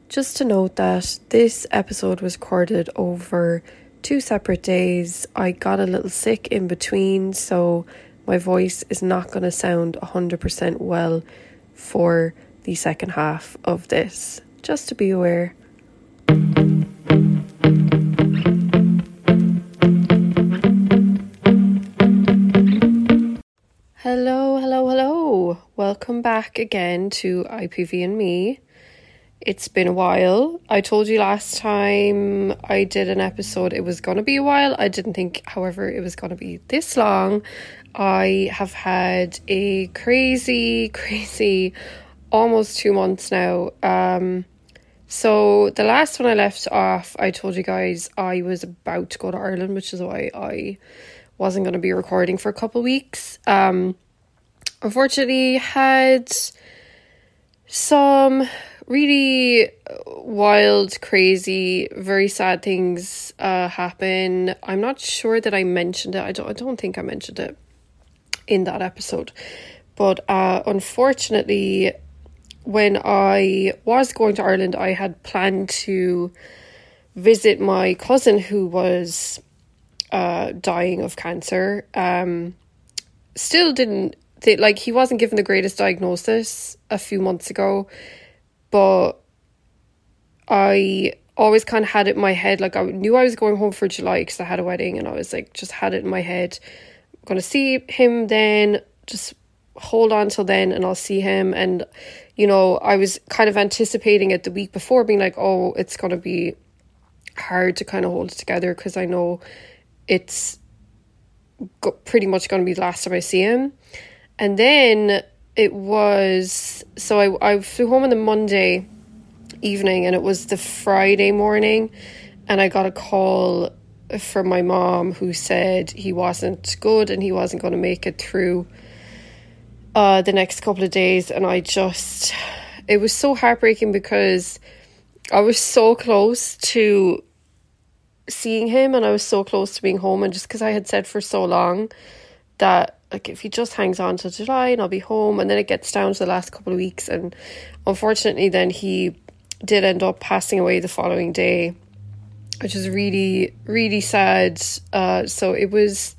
Just to note that this episode was recorded over 2 separate days. I got a little sick in between, so my voice is not going to sound 100% well for the second half of this. Just to be aware. Hello. Welcome back again to IPV and me. It's been a while. I told you last time I did an episode it was going to be a while. I didn't think, however, it was going to be this long. I have had a crazy, almost 2 months now. So the last one I left off, I told you guys I was about to go to Ireland, which is why I wasn't going to be recording for a couple of weeks. Unfortunately, had some really wild, crazy, very sad things happen. I'm not sure that I mentioned it. I don't think I mentioned it in that episode. But unfortunately, when I was going to Ireland, I had planned to visit my cousin who was dying of cancer. Still didn't he wasn't given the greatest diagnosis a few months ago, but I always kind of had it in my head, like I knew I was going home for July because I had a wedding, and I was like, just had it in my head, I'm going to see him then, just hold on till then and I'll see him. And you know, I was kind of anticipating it the week before, being like, oh, it's going to be hard to kind of hold it together because I know it's pretty much going to be the last time I see him. And then it was, so I flew home on the Monday evening, and it was the Friday morning, and I got a call from my mom who said he wasn't good and he wasn't going to make it through the next couple of days. And it was so heartbreaking because I was so close to seeing him and I was so close to being home, and just because I had said for so long that, like, if he just hangs on till July and I'll be home, and then it gets down to the last couple of weeks, and unfortunately then he did end up passing away the following day, which is really, really sad. So it was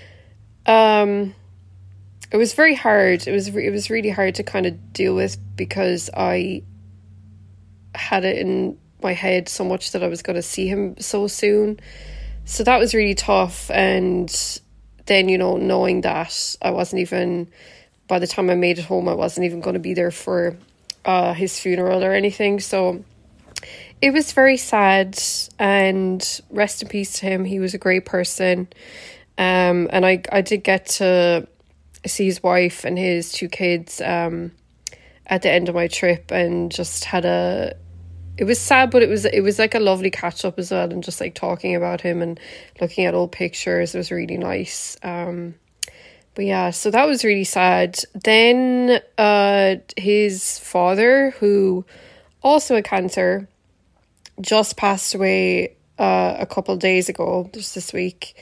very hard. It was really hard to kind of deal with because I had it in my head so much that I was going to see him so soon. So that was really tough. And then, you know, knowing that I wasn't even, by the time I made it home, I wasn't even going to be there for his funeral or anything. So it was very sad, and rest in peace to him. He was a great person. And I did get to see his wife and his 2 kids at the end of my trip, and just it was sad, but it was like a lovely catch up as well, and just like talking about him and looking at old pictures. It was really nice. But yeah, so that was really sad. Then his father, who also had cancer, just passed away a couple of days ago, just this week.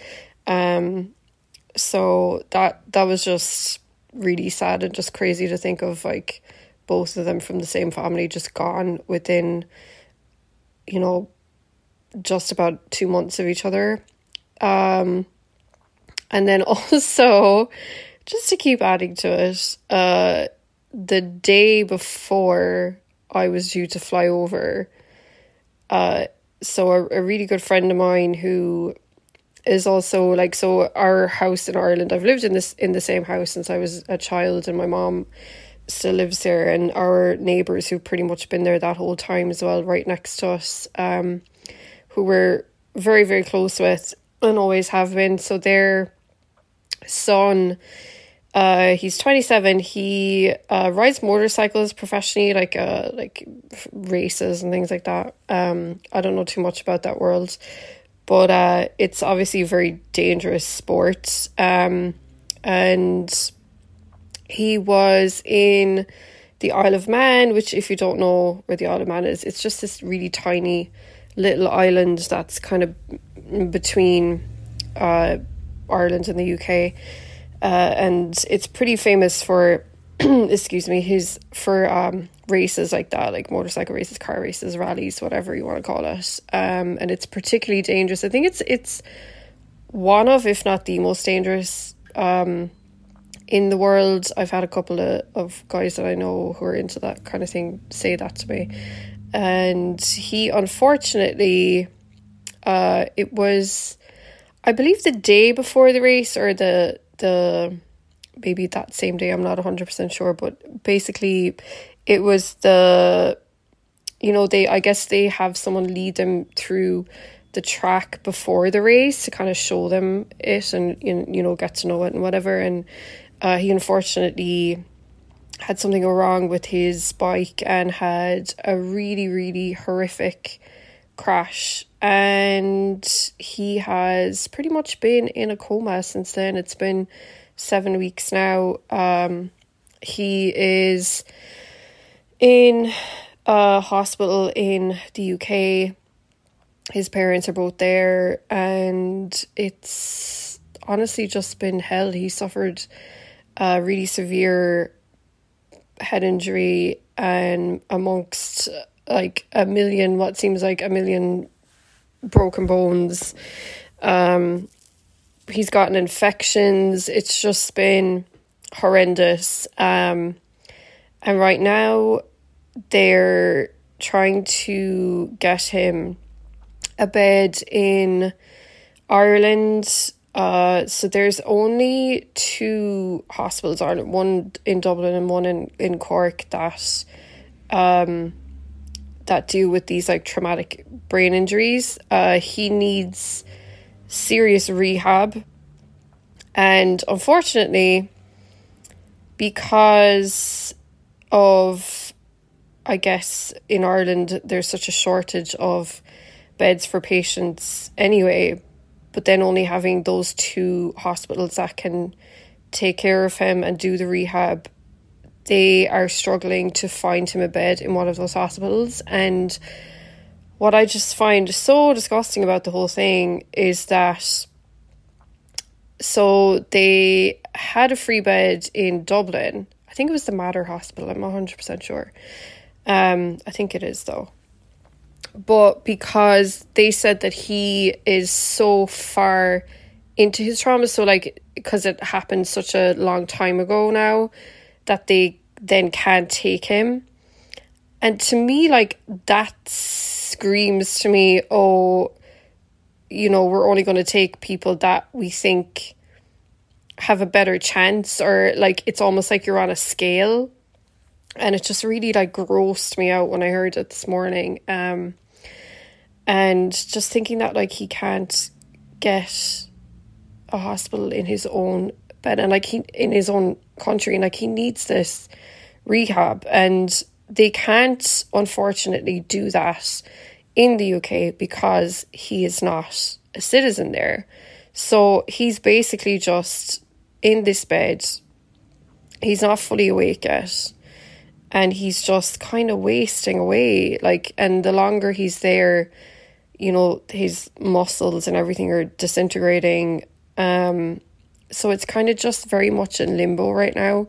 So that was just really sad and just crazy to think of, like, both of them from the same family just gone within, you know, just about 2 months of each other. And then also, just to keep adding to it, the day before I was due to fly over, so a really good friend of mine who is also, like, so our house in Ireland, I've lived in the same house since I was a child, and my mom still lives there, and our neighbours who've pretty much been there that whole time as well, right next to us, who we're very, very close with and always have been. So their son, he's 27, he rides motorcycles professionally, like races and things like that. I don't know too much about that world, but it's obviously a very dangerous sport. And he was in the Isle of Man, which, if you don't know where the Isle of Man is, it's just this really tiny little island that's kind of between Ireland and the UK. And it's pretty famous for, excuse me, races like that, like motorcycle races, car races, rallies, whatever you want to call it. And it's particularly dangerous. I think it's one of, if not the most dangerous in the world. I've had a couple of guys that I know who are into that kind of thing say that to me. And he, unfortunately, it was, I believe, the day before the race, or the maybe that same day, I'm not 100% sure, but basically it was I guess they have someone lead them through the track before the race to kind of show them it and, get to know it and whatever. And he unfortunately had something go wrong with his bike and had a really, really horrific crash. And he has pretty much been in a coma since then. It's been 7 weeks now. He is in a hospital in the UK. His parents are both there, and it's honestly just been hell. He suffered a really severe head injury, and amongst what seems like a million broken bones. He's gotten infections. It's just been horrendous. And right now they're trying to get him a bed in Ireland. So there's only 2 hospitals in Ireland, one in Dublin and one in Cork, that deal with these like traumatic brain injuries. He needs serious rehab, and unfortunately, because of, I guess, in Ireland there's such a shortage of beds for patients anyway, but then only having those 2 hospitals that can take care of him and do the rehab, they are struggling to find him a bed in one of those hospitals. And what I just find so disgusting about the whole thing is that, so they had a free bed in Dublin. I think it was the Mater Hospital. I'm not 100% sure. I think it is though. But because they said that he is so far into his trauma, so like, because it happened such a long time ago now, that they then can't take him. And to me, like, that screams to me, we're only going to take people that we think have a better chance, or like, it's almost like you're on a scale. And it just really like grossed me out when I heard it this morning. And just thinking that like he can't get a hospital in his own bed, and like in his own country, and like he needs this rehab, and they can't unfortunately do that in the UK because he is not a citizen there. So he's basically just in this bed. He's not fully awake yet, and he's just kind of wasting away. Like, and the longer he's there, his muscles and everything are disintegrating. So it's kind of just very much in limbo right now.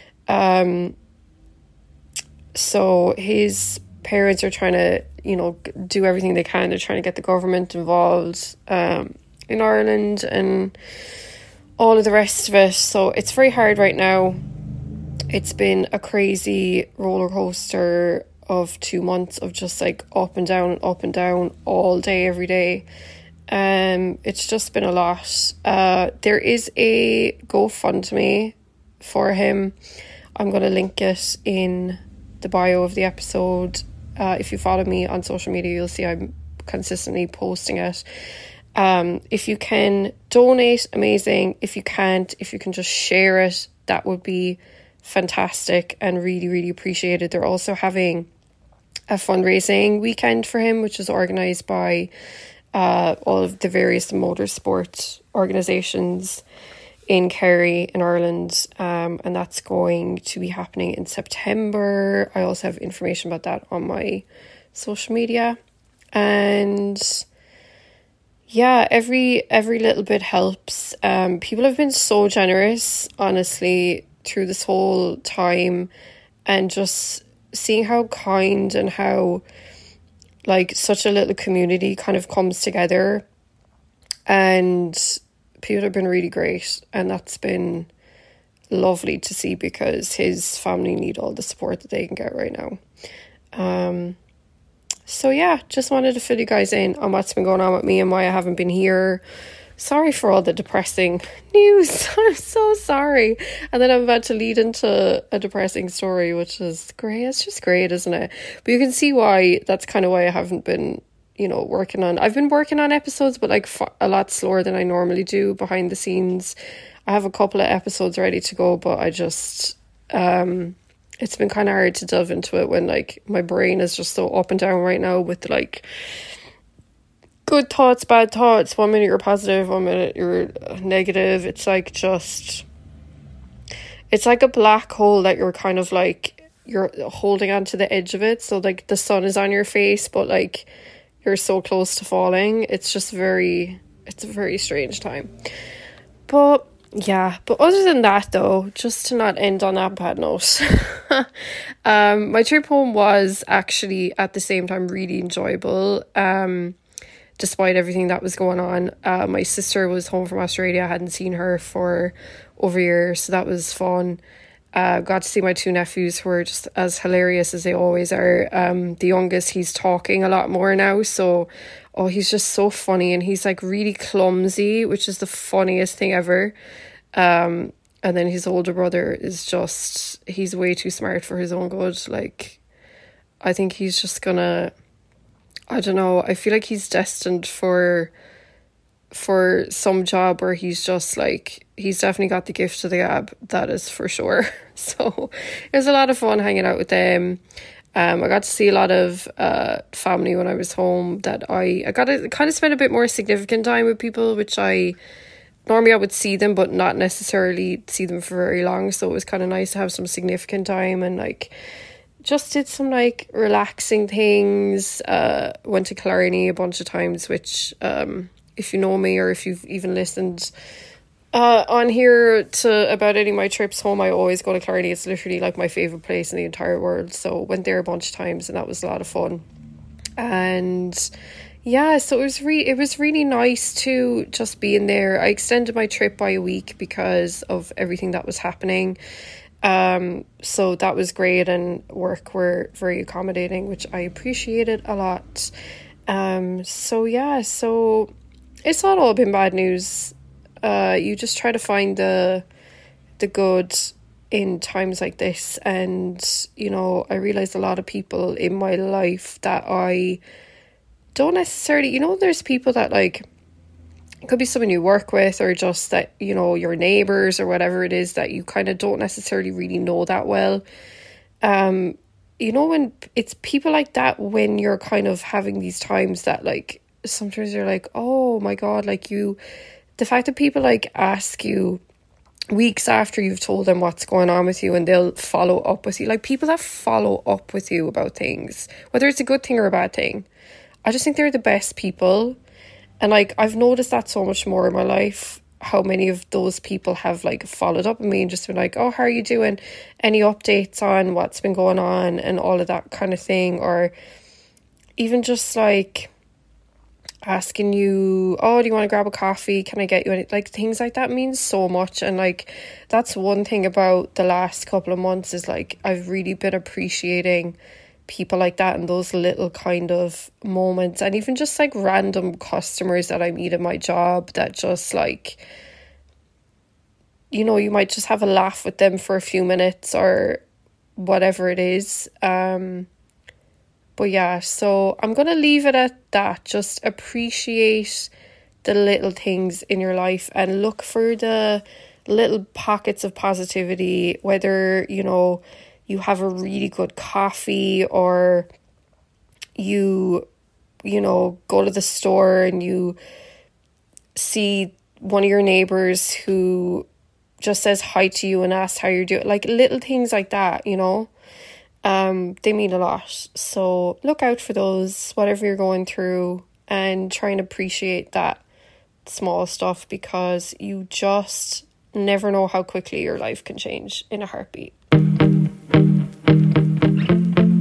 So his parents are trying to, do everything they can. They're trying to get the government involved in Ireland and all of the rest of it. So it's very hard right now. It's been a crazy roller coaster of 2 months of just like up and down all day, every day. It's just been a lot. There is a GoFundMe for him. I'm going to link it in the bio of the episode. If you follow me on social media, you'll see I'm consistently posting it. If you can donate, amazing. If you can't, if you can just share it, that would be fantastic and really, really appreciated. They're also having a fundraising weekend for him, which is organised by all of the various motorsport organisations in Kerry in Ireland, and that's going to be happening in September. I also have information about that on my social media. And yeah, every little bit helps. People have been so generous, honestly, through this whole time, and just seeing how kind and how like such a little community kind of comes together, and people have been really great, and that's been lovely to see because his family need all the support that they can get right now. So yeah, just wanted to fill you guys in on what's been going on with me and why I haven't been here. Sorry for all the depressing news. I'm so sorry. And then I'm about to lead into a depressing story, which is great. It's just great, isn't it? But you can see why, that's kind of why I haven't been, working on. I've been working on episodes, but like a lot slower than I normally do behind the scenes. I have a couple of episodes ready to go, but I just, it's been kind of hard to delve into it when like my brain is just so up and down right now with like good thoughts, bad thoughts. 1 minute you're positive, 1 minute you're negative. It's like it's like a black hole that you're kind of like, you're holding onto the edge of it. So like the sun is on your face, but like you're so close to falling. It's a very strange time. But yeah, but other than that though, just to not end on that bad note, my trip home was actually at the same time really enjoyable. Despite everything that was going on, my sister was home from Australia. I hadn't seen her for over a year, so that was fun. Got to see my 2 nephews, who are just as hilarious as they always are. The youngest, he's talking a lot more now, so he's just so funny, and he's like really clumsy, which is the funniest thing ever. And then his older brother is he's way too smart for his own good. Like, I think he's just gonna, I don't know, I feel like he's destined for some job where he's just like, he's definitely got the gift of the gab, that is for sure. So it was a lot of fun hanging out with them. I got to see a lot of family when I was home that I got to kind of spend a bit more significant time with people, which normally I would see them, but not necessarily see them for very long. So it was kind of nice to have some significant time, and like just did some like relaxing things. Went to Killarney a bunch of times, which if you know me or if you've even listened on here to about any of my trips home, I always go to Killarney. It's literally like my favourite place in the entire world. So went there a bunch of times, and that was a lot of fun. And yeah, so it was really nice to just be in there. I extended my trip by a week because of everything that was happening. So that was great, and work were very accommodating, which I appreciated a lot. So yeah, so it's not all been bad news. You just try to find the good in times like this, and I realized a lot of people in my life that I don't necessarily, there's people that like, it could be someone you work with, or just that, your neighbours or whatever it is, that you kind of don't necessarily really know that well. When it's people like that, when you're kind of having these times that like, sometimes you're like, oh my God, like the fact that people like ask you weeks after you've told them what's going on with you, and they'll follow up with you, like people that follow up with you about things, whether it's a good thing or a bad thing, I just think they're the best people. And like, I've noticed that so much more in my life, how many of those people have like followed up with me and just been like, oh, how are you doing? Any updates on what's been going on and all of that kind of thing? Or even just like asking you, oh, do you want to grab a coffee? Can I get you any? Like, things like that means so much. And like, that's one thing about the last couple of months, is like, I've really been appreciating people like that and those little kind of moments, and even just like random customers that I meet at my job that just like, you might just have a laugh with them for a few minutes or whatever it is. But yeah, so I'm gonna leave it at that. Just appreciate the little things in your life and look for the little pockets of positivity, whether you have a really good coffee, or you go to the store and you see one of your neighbors who just says hi to you and asks how you're doing. Like little things like that, they mean a lot. So look out for those, whatever you're going through, and try and appreciate that small stuff, because you just never know how quickly your life can change in a heartbeat.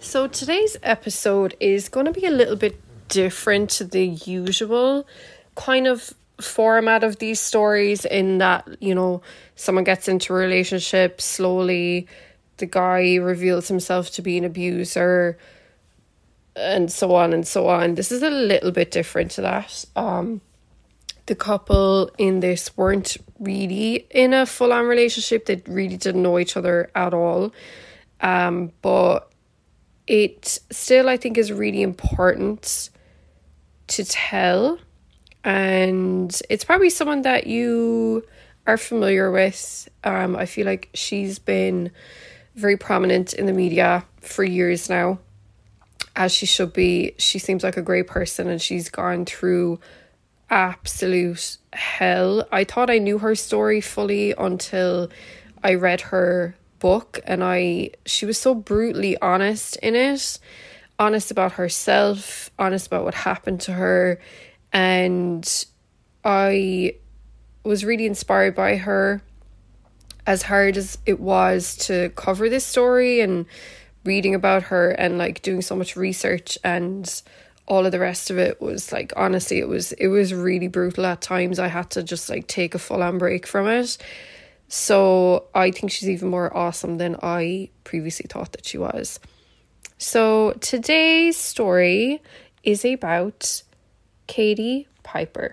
So today's episode is going to be a little bit different to the usual kind of format of these stories, in that, you know, someone gets into a relationship slowly, the guy reveals himself to be an abuser, and so on and so on. This is a little bit different to that. The couple in this weren't really in a full-on relationship. They really didn't know each other at all. But it still, I think, is really important to tell. And it's probably someone that you are familiar with. I feel like she's been very prominent in the media for years now, as she should be. She seems like a great person, and she's gone through absolute hell. I thought I knew her story fully until I read her book, and she was so brutally honest in it, honest about herself, honest about what happened to her, and I was really inspired by her. As hard as it was to cover this story and reading about her and like doing so much research and all of the rest of it, was like, honestly, it was really brutal at times. I had to just like take a full-on break from it. So I think she's even more awesome than I previously thought that she was. So today's story is about Katie Piper.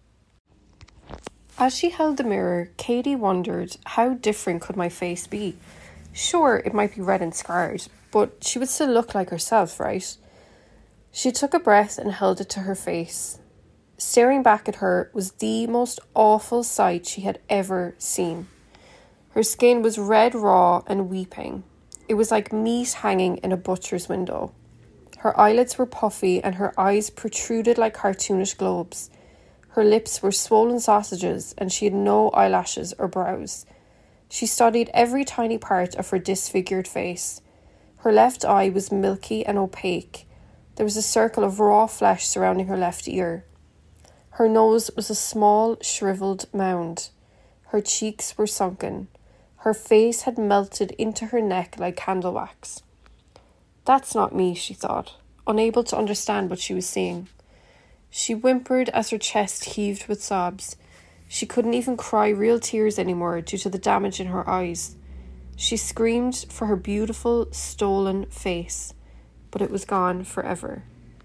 As she held the mirror, Katie wondered, how different could my face be? Sure, it might be red and scarred, but she would still look like herself, right? She took a breath and held it to her face. Staring back at her was the most awful sight she had ever seen. Her skin was red raw and weeping. It was like meat hanging in a butcher's window. Her eyelids were puffy and her eyes protruded like cartoonish globes. Her lips were swollen sausages and she had no eyelashes or brows. She studied every tiny part of her disfigured face. Her left eye was milky and opaque. There was a circle of raw flesh surrounding her left ear. Her nose was a small, shriveled mound. Her cheeks were sunken. Her face had melted into her neck like candle wax. That's not me, she thought, unable to understand what she was seeing. She whimpered as her chest heaved with sobs. She couldn't even cry real tears anymore due to the damage in her eyes. She screamed for her beautiful, stolen face, but it was gone forever.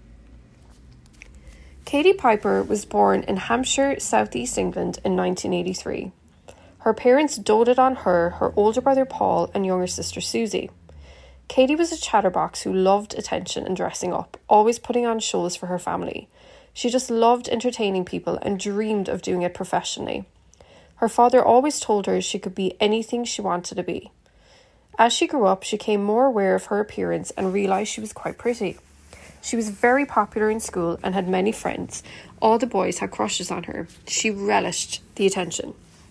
Katie Piper was born in Hampshire, southeast England in 1983. Her parents doted on her older brother Paul and younger sister Susie. Katie was a chatterbox who loved attention and dressing up, always putting on shows for her family. She just loved entertaining people and dreamed of doing it professionally. Her father always told her she could be anything she wanted to be. As she grew up, she became more aware of her appearance and realised she was quite pretty. She was very popular in school and had many friends. All the boys had crushes on her. She relished the attention.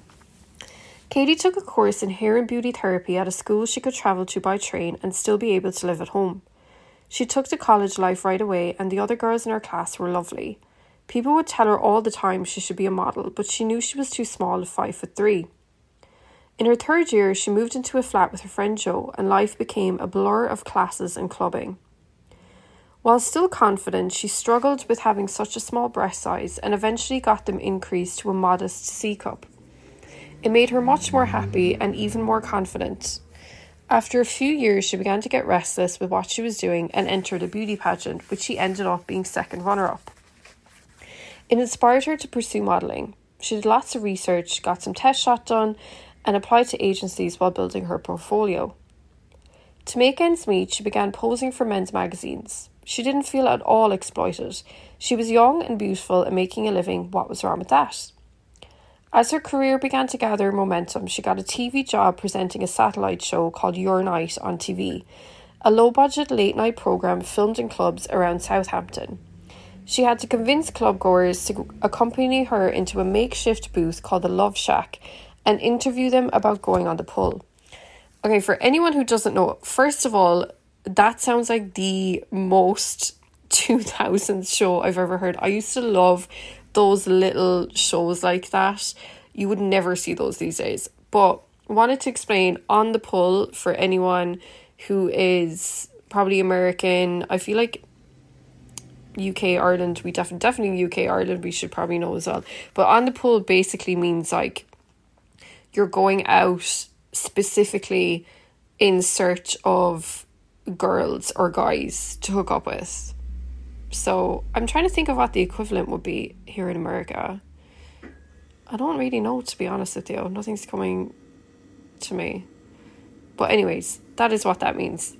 Katie took a course in hair and beauty therapy at a school she could travel to by train and still be able to live at home. She took to college life right away, and the other girls in her class were lovely. People would tell her all the time she should be a model, but she knew she was too small at 5'3". In her third year, she moved into a flat with her friend Jo, and life became a blur of classes and clubbing. While still confident, she struggled with having such a small breast size and eventually got them increased to a modest C cup. It made her much more happy and even more confident. After a few years, she began to get restless with what she was doing and entered a beauty pageant, which she ended up being second runner-up. It inspired her to pursue modelling. She did lots of research, got some test shot done, and applied to agencies while building her portfolio. To make ends meet, she began posing for men's magazines. She didn't feel at all exploited. She was young and beautiful and making a living. What was wrong with that? As her career began to gather momentum, she got a TV job presenting a satellite show called Your Night on TV, a low-budget late-night programme filmed in clubs around Southampton. She had to convince clubgoers to accompany her into a makeshift booth called the Love Shack and interview them about going on the pull. Okay, for anyone who doesn't know, first of all, that sounds like the most 2000s show I've ever heard. I used to love those little shows like that. You would never see those these days. But I wanted to explain On the Pull for anyone who is probably American. I feel like UK, Ireland, we definitely UK, Ireland, we should probably know as well. But on the pull basically means like you're going out specifically in search of girls or guys to hook up with. So I'm trying to think of what the equivalent would be here in America. I don't really know, to be honest with you. Nothing's coming to me. But anyways, that is what that means.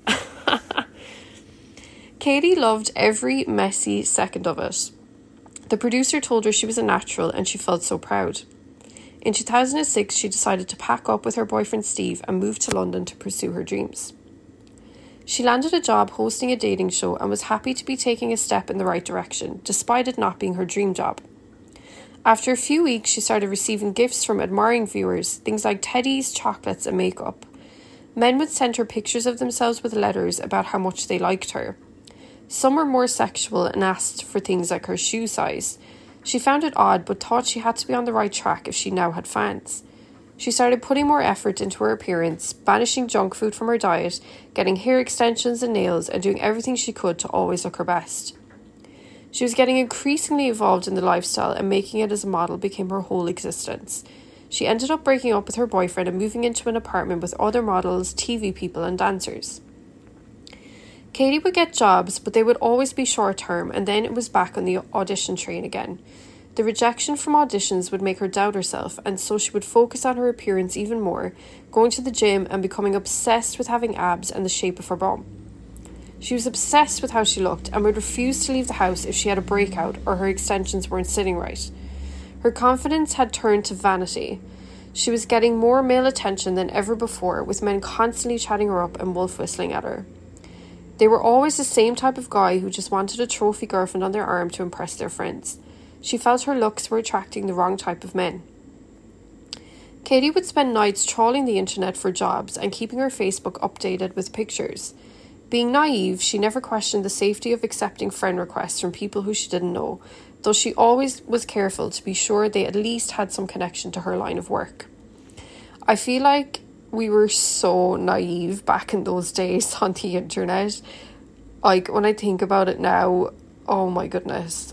Katie loved every messy second of it. The producer told her she was a natural and she felt so proud. In 2006, she decided to pack up with her boyfriend Steve and move to London to pursue her dreams. She landed a job hosting a dating show and was happy to be taking a step in the right direction, despite it not being her dream job. After a few weeks, she started receiving gifts from admiring viewers, things like teddies, chocolates and makeup. Men would send her pictures of themselves with letters about how much they liked her. Some were more sexual and asked for things like her shoe size. She found it odd but thought she had to be on the right track if she now had fans. She started putting more effort into her appearance, banishing junk food from her diet, getting hair extensions and nails, and doing everything she could to always look her best. She was getting increasingly involved in the lifestyle, and making it as a model became her whole existence. She ended up breaking up with her boyfriend and moving into an apartment with other models, TV people and dancers. Katie would get jobs, but they would always be short-term, and then it was back on the audition train again. The rejection from auditions would make her doubt herself, and so she would focus on her appearance even more, going to the gym and becoming obsessed with having abs and the shape of her bum. She was obsessed with how she looked and would refuse to leave the house if she had a breakout or her extensions weren't sitting right. Her confidence had turned to vanity. She was getting more male attention than ever before, with men constantly chatting her up and wolf whistling at her. They were always the same type of guy who just wanted a trophy girlfriend on their arm to impress their friends. She felt her looks were attracting the wrong type of men. Katie would spend nights trawling the internet for jobs and keeping her Facebook updated with pictures. Being naive, she never questioned the safety of accepting friend requests from people who she didn't know, though she always was careful to be sure they at least had some connection to her line of work. I feel like we were so naive back in those days on the internet. Like, when I think about it now, oh my goodness.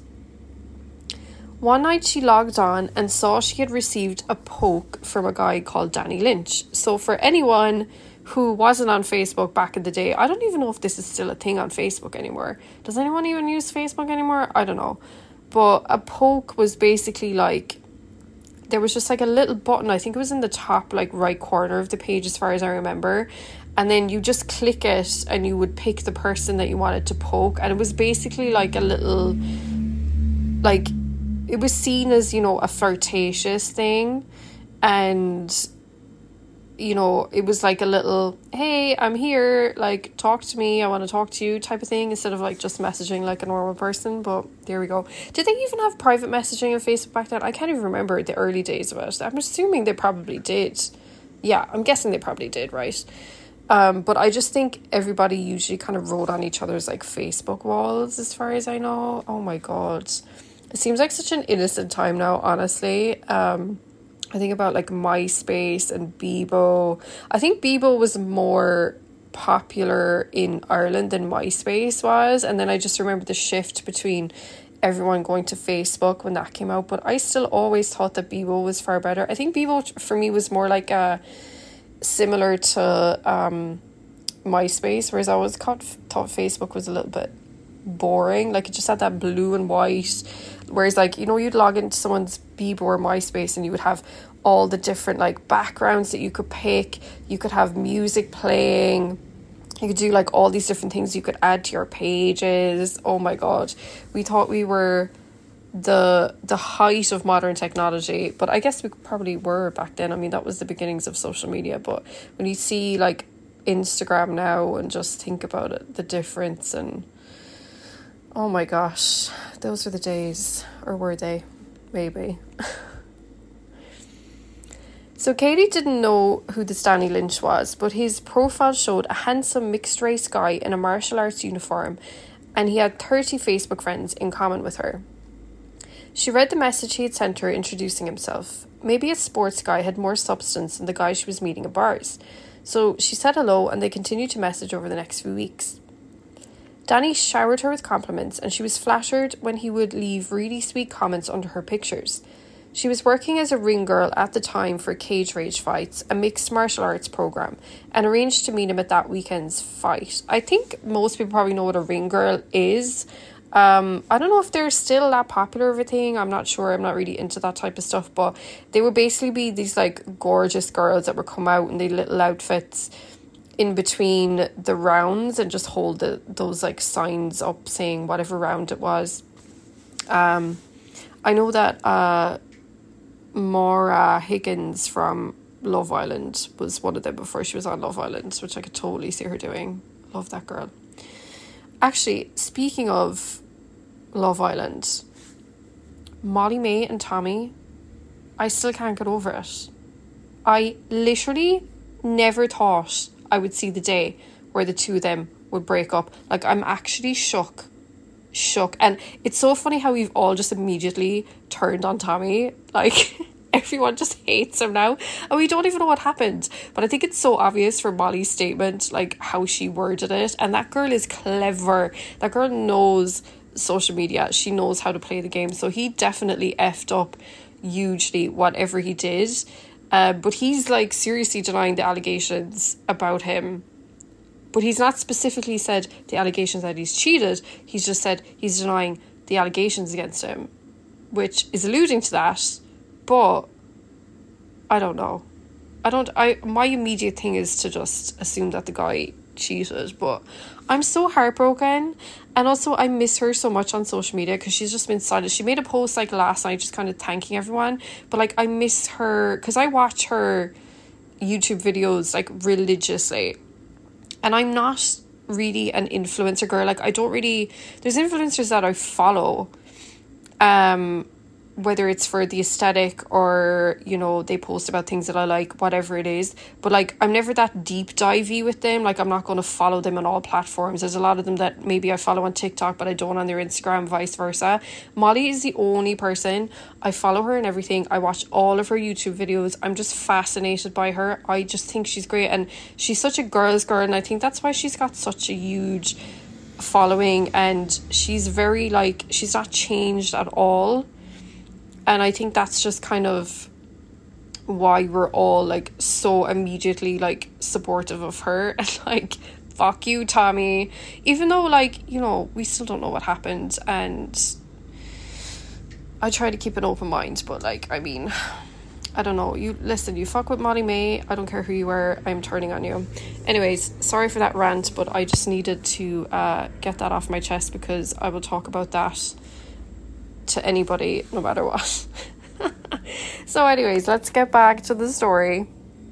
One night she logged on and saw she had received a poke from a guy called Danny Lynch. So for anyone who wasn't on Facebook back in the day, I don't even know if this is still a thing on Facebook anymore. Does anyone even use Facebook anymore? I don't know. But a poke was basically like, there was just like a little button, I think it was in the top like right corner of the page as far as I remember, and then you just click it and you would pick the person that you wanted to poke, and it was basically like a little, like, it was seen as, you know, a flirtatious thing, and you know, it was like a little, hey, I'm here, like, talk to me, I want to talk to you type of thing, instead of like just messaging like a normal person. But there we go. Did they even have private messaging on Facebook back then? I can't even remember the early days of it. I'm assuming they probably did. Yeah, I'm guessing they probably did, right? But I just think everybody usually kind of wrote on each other's like Facebook walls, as far as I know. Oh my god. It seems like such an innocent time now, honestly. I think about like MySpace and Bebo. I think Bebo was more popular in Ireland than MySpace was. And then I just remember the shift between everyone going to Facebook when that came out. But I still always thought that Bebo was far better. I think Bebo for me was more like similar to MySpace, whereas I always thought Facebook was a little bit boring. Like, it just had that blue and white, whereas like, you know, you'd log into someone's Bebo or MySpace and you would have all the different like backgrounds that you could pick. You could have music playing, you could do like all these different things you could add to your pages. Oh my god, we thought we were the height of modern technology, but I guess we probably were back then. I mean, that was the beginnings of social media. But when you see like Instagram now and just think about it, the difference, and oh my gosh, those are the days. Or were they? Maybe. So Katie didn't know who this Danny Lynch was, but his profile showed a handsome mixed-race guy in a martial arts uniform, and he had 30 Facebook friends in common with her. She read the message he had sent her introducing himself. Maybe a sports guy had more substance than the guy she was meeting at bars. So she said hello, and they continued to message over the next few weeks. Danny showered her with compliments, and she was flattered when he would leave really sweet comments under her pictures. She was working as a ring girl at the time for Cage Rage Fights, a mixed martial arts program, and arranged to meet him at that weekend's fight. I think most people probably know what a ring girl is. I don't know if they're still that popular of a thing. I'm not sure. I'm not really into that type of stuff, but they would basically be these like gorgeous girls that would come out in their little outfits in between the rounds and just hold those like signs up saying whatever round it was. I know that Maura Higgins from Love Island was one of them before she was on Love Island, which I could totally see her doing. Love that girl. Actually, speaking of Love Island, Molly-Mae and Tommy, I still can't get over it. I literally never thought I would see the day where the two of them would break up. Like, I'm actually shook. And it's so funny how we've all just immediately turned on Tommy. Like, everyone just hates him now. And we don't even know what happened. But I think it's so obvious from Molly's statement, like, how she worded it. And that girl is clever. That girl knows social media. She knows how to play the game. So he definitely effed up hugely whatever he did. But he's, like, seriously denying the allegations about him. But he's not specifically said the allegations that he's cheated. He's just said he's denying the allegations against him, which is alluding to that. But I don't know. My immediate thing is to just assume that the guy cheated. But I'm so heartbroken. And also, I miss her so much on social media because she's just been silent. She made a post like last night just kind of thanking everyone. But like, I miss her because I watch her YouTube videos like religiously. And I'm not really an influencer girl. Like, I don't really... There's influencers that I follow, whether it's for the aesthetic or, you know, they post about things that I like, whatever it is. But, like, I'm never that deep divey with them. Like, I'm not going to follow them on all platforms. There's a lot of them that maybe I follow on TikTok, but I don't on their Instagram, vice versa. Molly is the only person. I follow her and everything. I watch all of her YouTube videos. I'm just fascinated by her. I just think she's great. And she's such a girl's girl. And I think that's why she's got such a huge following. And she's very, like, she's not changed at all. And I think that's just kind of why we're all, like, so immediately, like, supportive of her. And, like, fuck you, Tommy. Even though, like, you know, we still don't know what happened. And I try to keep an open mind. But, like, I mean, I don't know. You fuck with Molly-Mae. I don't care who you are. I'm turning on you. Anyways, sorry for that rant. But I just needed to get that off my chest because I will talk about that to anybody no matter what. So anyways, let's get back to the story.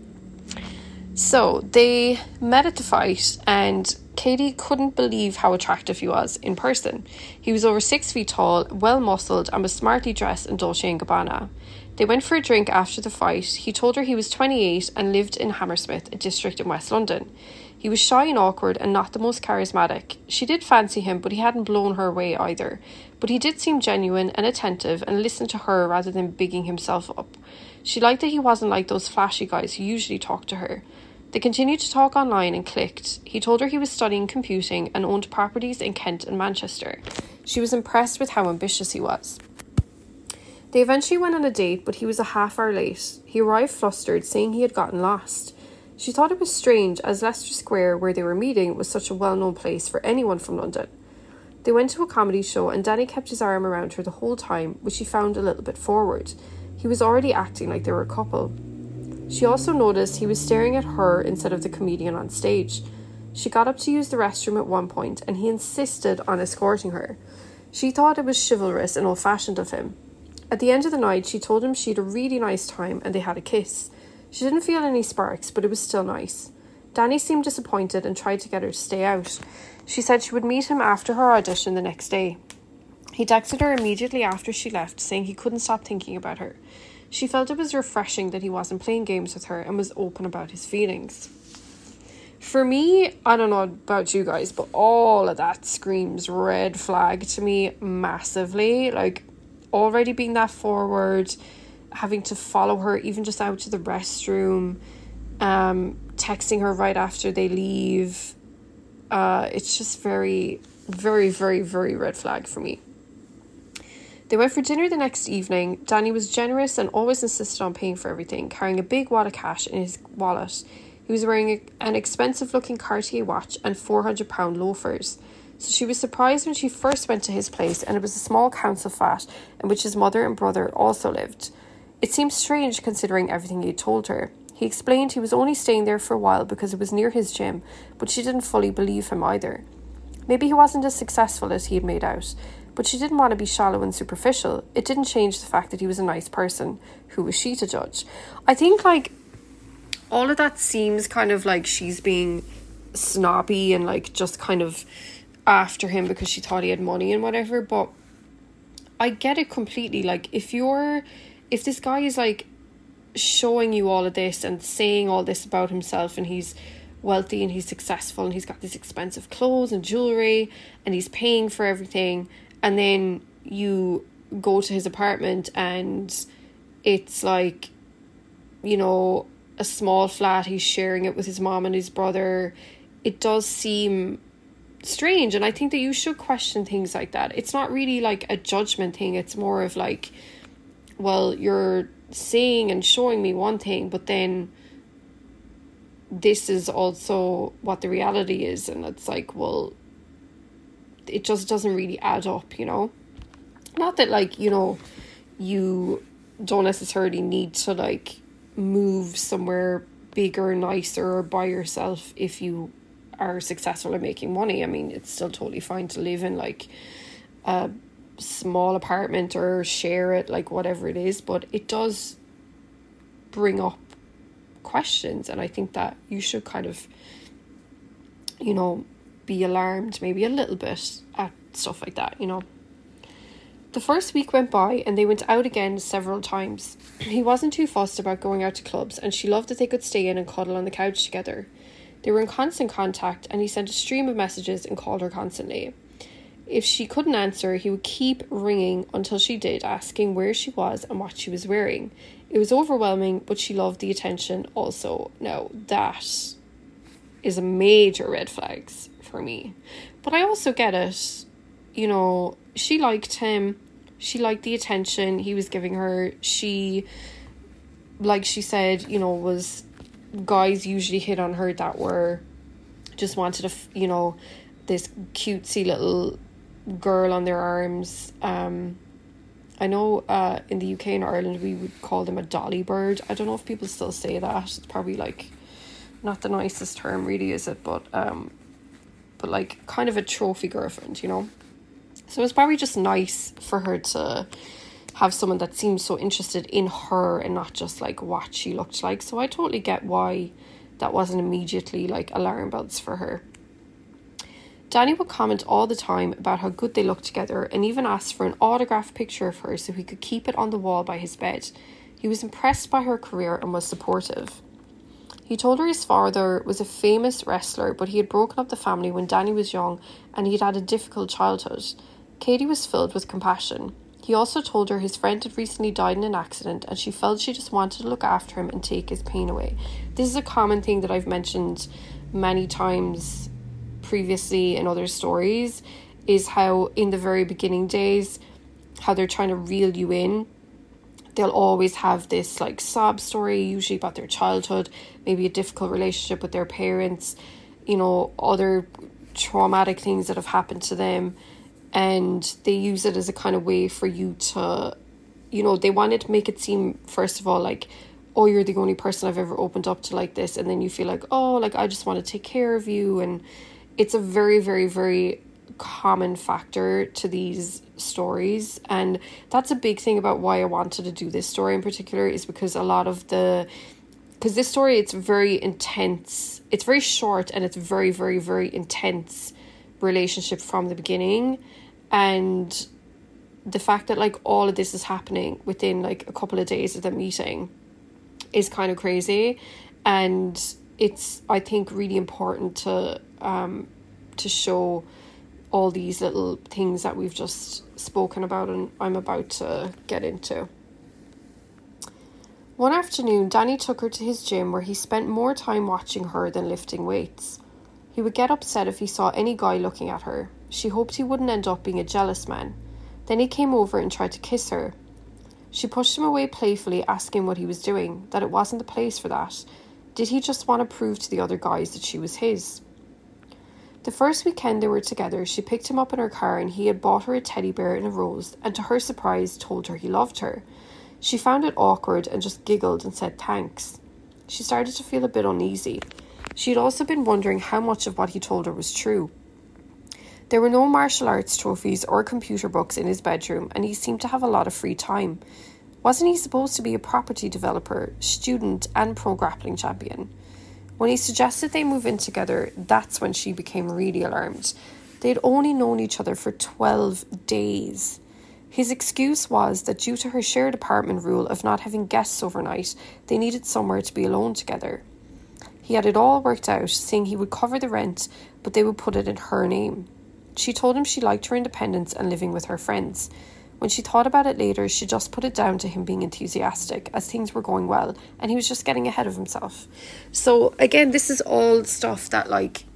So they met at the fight and Katie couldn't believe how attractive he was in person. He was over 6 feet tall, well muscled and was smartly dressed in Dolce & Gabbana. They went for a drink after the fight. He told her he was 28 and lived in Hammersmith, a district in West London. He was shy and awkward and not the most charismatic. She did fancy him, but he hadn't blown her away either. But he did seem genuine and attentive and listened to her rather than bigging himself up. She liked that he wasn't like those flashy guys who usually talk to her. They continued to talk online and clicked. He told her he was studying computing and owned properties in Kent and Manchester. She was impressed with how ambitious he was. They eventually went on a date, but he was a half hour late. He arrived flustered, saying he had gotten lost. She thought it was strange, as Leicester Square, where they were meeting, was such a well-known place for anyone from London. They went to a comedy show and Danny kept his arm around her the whole time, which she found a little bit forward. He was already acting like they were a couple. She also noticed he was staring at her instead of the comedian on stage. She got up to use the restroom at one point and he insisted on escorting her. She thought it was chivalrous and old-fashioned of him. At the end of the night, she told him she had a really nice time and they had a kiss. She didn't feel any sparks, but it was still nice. Danny seemed disappointed and tried to get her to stay out. She said she would meet him after her audition the next day. He texted her immediately after she left, saying he couldn't stop thinking about her. She felt it was refreshing that he wasn't playing games with her and was open about his feelings. For me, I don't know about you guys, but all of that screams red flag to me massively. Like, already being that forward, having to follow her even just out to the restroom, texting her right after they leave. It's just very Very, very, very red flag for me. They went for dinner the next evening. Danny was generous and always insisted on paying for everything, carrying a big wad of cash in his wallet. He was wearing an expensive-looking Cartier watch and £400 loafers. So she was surprised when she first went to his place, and it was a small council flat in which his mother and brother also lived. It seemed strange considering everything he had told her. He explained he was only staying there for a while because it was near his gym, but she didn't fully believe him either. Maybe he wasn't as successful as he had made out, but she didn't want to be shallow and superficial. It didn't change the fact that he was a nice person. Who was she to judge? I think, like, all of that seems kind of like she's being snobby and, like, just kind of after him because she thought he had money and whatever, but I get it completely. Like, if this guy is, like, showing you all of this and saying all this about himself, and he's wealthy and he's successful and he's got these expensive clothes and jewelry and he's paying for everything, and then you go to his apartment and it's like, you know, a small flat, he's sharing it with his mom and his brother, it does seem strange. And I think that you should question things like that. It's not really like a judgment thing, it's more of like, well, you're saying and showing me one thing, but then this is also what the reality is, and it's like, well, it just doesn't really add up, you know? Not that, like, you know, you don't necessarily need to, like, move somewhere bigger, nicer, or by yourself if you are successful at making money. I mean, it's still totally fine to live in, like, a small apartment or share it, like, whatever it is, but it does bring up questions, and I think that you should kind of, you know, be alarmed maybe a little bit at stuff like that, you know. The first week went by and they went out again several times. He wasn't too fussed about going out to clubs, and she loved that they could stay in and cuddle on the couch together. They were in constant contact, and he sent a stream of messages and called her constantly. If she couldn't answer, he would keep ringing until she did, asking where she was and what she was wearing. It was overwhelming, but she loved the attention also. Now, that is a major red flags for me. But I also get it. You know, she liked him. She liked the attention he was giving her. She, like she said, you know, was guys usually hit on her that were just wanted a, you know, this cutesy little girl on their arms. I know in the UK and Ireland we would call them a dolly bird. I don't know if people still say that. It's probably like not the nicest term really, is it? But like kind of a trophy girlfriend, you know. So it's probably just nice for her to have someone that seems so interested in her and not just like what she looked like. So I totally get why that wasn't immediately like alarm bells for her. Danny would comment all the time about how good they looked together, and even asked for an autographed picture of her so he could keep it on the wall by his bed. He was impressed by her career and was supportive. He told her his father was a famous wrestler, but he had broken up the family when Danny was young and he had had a difficult childhood. Katie was filled with compassion. He also told her his friend had recently died in an accident, and she felt she just wanted to look after him and take his pain away. This is a common thing that I've mentioned many times previously in other stories, is how in the very beginning days, how they're trying to reel you in. They'll always have this like sob story, usually about their childhood, maybe a difficult relationship with their parents, you know, other traumatic things that have happened to them. And they use it as a kind of way for you to, you know, they wanted to make it seem, first of all, like, oh, you're the only person I've ever opened up to like this. And then you feel like, oh, like, I just want to take care of you. And it's a very, very, very common factor to these stories. And that's a big thing about why I wanted to do this story in particular, is because because this story, it's very intense. It's very short and it's very, very, very intense relationship from the beginning. And the fact that like all of this is happening within like a couple of days of them meeting is kind of crazy. And it's, I think, really important to show all these little things that we've just spoken about and I'm about to get into. One afternoon, Danny took her to his gym, where he spent more time watching her than lifting weights. He would get upset if he saw any guy looking at her. She hoped he wouldn't end up being a jealous man. Then he came over and tried to kiss her. She pushed him away playfully, asking what he was doing, that it wasn't the place for that. Did he just want to prove to the other guys that she was his? The first weekend they were together, she picked him up in her car and he had bought her a teddy bear and a rose, and to her surprise told her he loved her. She found it awkward and just giggled and said thanks. She started to feel a bit uneasy. She had also been wondering how much of what he told her was true. There were no martial arts trophies or computer books in his bedroom, and he seemed to have a lot of free time. Wasn't he supposed to be a property developer, student and pro grappling champion? When he suggested they move in together, that's when she became really alarmed. They'd only known each other for 12 days. His excuse was that due to her shared apartment rule of not having guests overnight, they needed somewhere to be alone together. He had it all worked out, saying he would cover the rent, but they would put it in her name. She told him she liked her independence and living with her friends. When she thought about it later, she just put it down to him being enthusiastic, as things were going well, and he was just getting ahead of himself. So again, this is all stuff that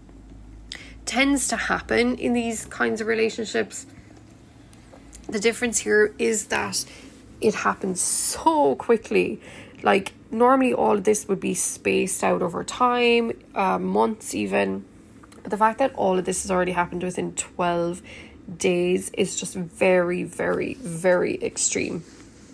tends to happen in these kinds of relationships. The difference here is that it happens so quickly. Normally all of this would be spaced out over time, months even. The fact that all of this has already happened within 12 days is just very, very, very extreme.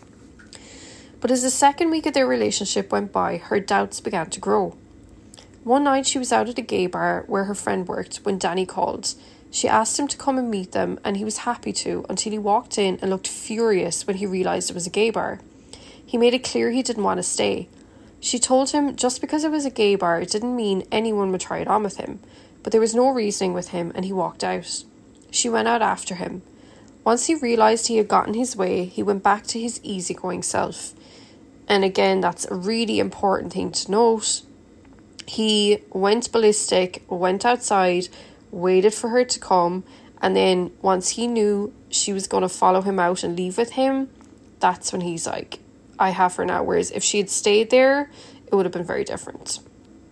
But as the second week of their relationship went by, her doubts began to grow. One night she was out at a gay bar where her friend worked when Danny called. She asked him to come and meet them, and he was happy to, until he walked in and looked furious when he realised it was a gay bar. He made it clear he didn't want to stay. She told him just because it was a gay bar, it didn't mean anyone would try it on with him, but there was no reasoning with him, and he walked out. She went out after him. Once he realised he had gotten his way, he went back to his easygoing self. And again, that's a really important thing to note. He went ballistic, went outside, waited for her to come, and then once he knew she was going to follow him out and leave with him, that's when he's like, I have her now. Whereas if she had stayed there, it would have been very different.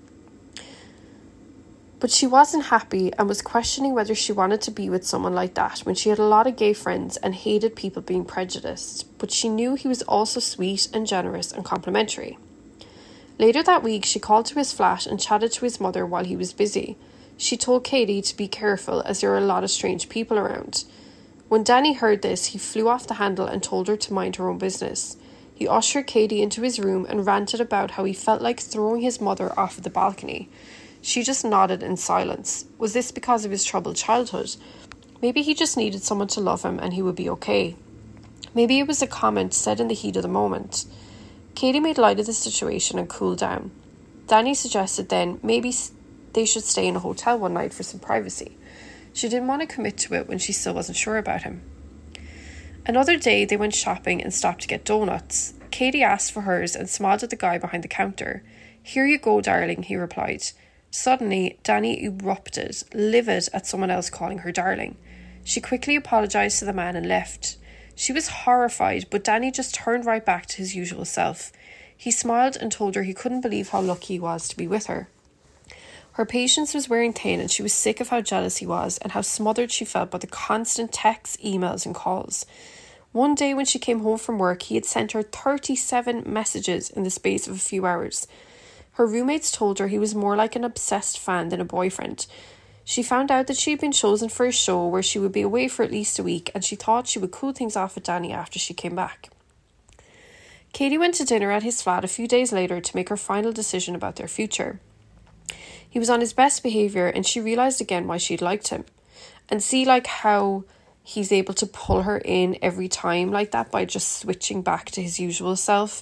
But she wasn't happy and was questioning whether she wanted to be with someone like that when she had a lot of gay friends and hated people being prejudiced. But she knew he was also sweet and generous and complimentary. Later that week, she called to his flat and chatted to his mother while he was busy. She told Katie to be careful as there were a lot of strange people around. When Danny heard this, he flew off the handle and told her to mind her own business. He ushered Katie into his room and ranted about how he felt like throwing his mother off of the balcony. She just nodded in silence. Was this because of his troubled childhood? Maybe he just needed someone to love him and he would be okay. Maybe it was a comment said in the heat of the moment. Katie made light of the situation and cooled down. Danny suggested then maybe they should stay in a hotel one night for some privacy. She didn't want to commit to it when she still wasn't sure about him. Another day they went shopping and stopped to get donuts. Katie asked for hers and smiled at the guy behind the counter. Here you go, darling, he replied. Suddenly, Danny erupted, livid at someone else calling her darling. She quickly apologised to the man and left. She was horrified, but Danny just turned right back to his usual self. He smiled and told her he couldn't believe how lucky he was to be with her. Her patience was wearing thin and she was sick of how jealous he was and how smothered she felt by the constant texts, emails and calls. One day when she came home from work, he had sent her 37 messages in the space of a few hours. Her roommates told her he was more like an obsessed fan than a boyfriend. She found out that she had been chosen for a show where she would be away for at least a week, and she thought she would cool things off with Danny after she came back. Katie went to dinner at his flat a few days later to make her final decision about their future. He was on his best behaviour and she realised again why she'd liked him. And see how he's able to pull her in every time like that by just switching back to his usual self.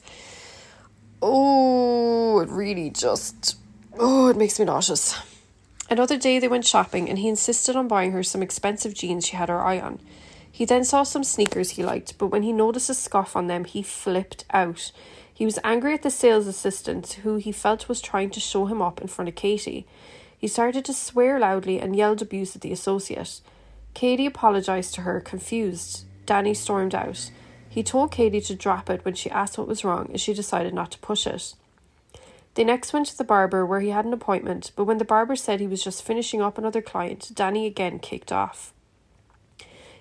Oh, it really just... it makes me nauseous. Another day they went shopping and he insisted on buying her some expensive jeans she had her eye on. He then saw some sneakers he liked, but when he noticed a scuff on them, he flipped out. He was angry at the sales assistant, who he felt was trying to show him up in front of Katie. He started to swear loudly and yelled abuse at the associate. Katie apologised to her, confused. Danny stormed out. He told Katie to drop it when she asked what was wrong, and she decided not to push it. They next went to the barber where he had an appointment, but when the barber said he was just finishing up another client, Danny again kicked off.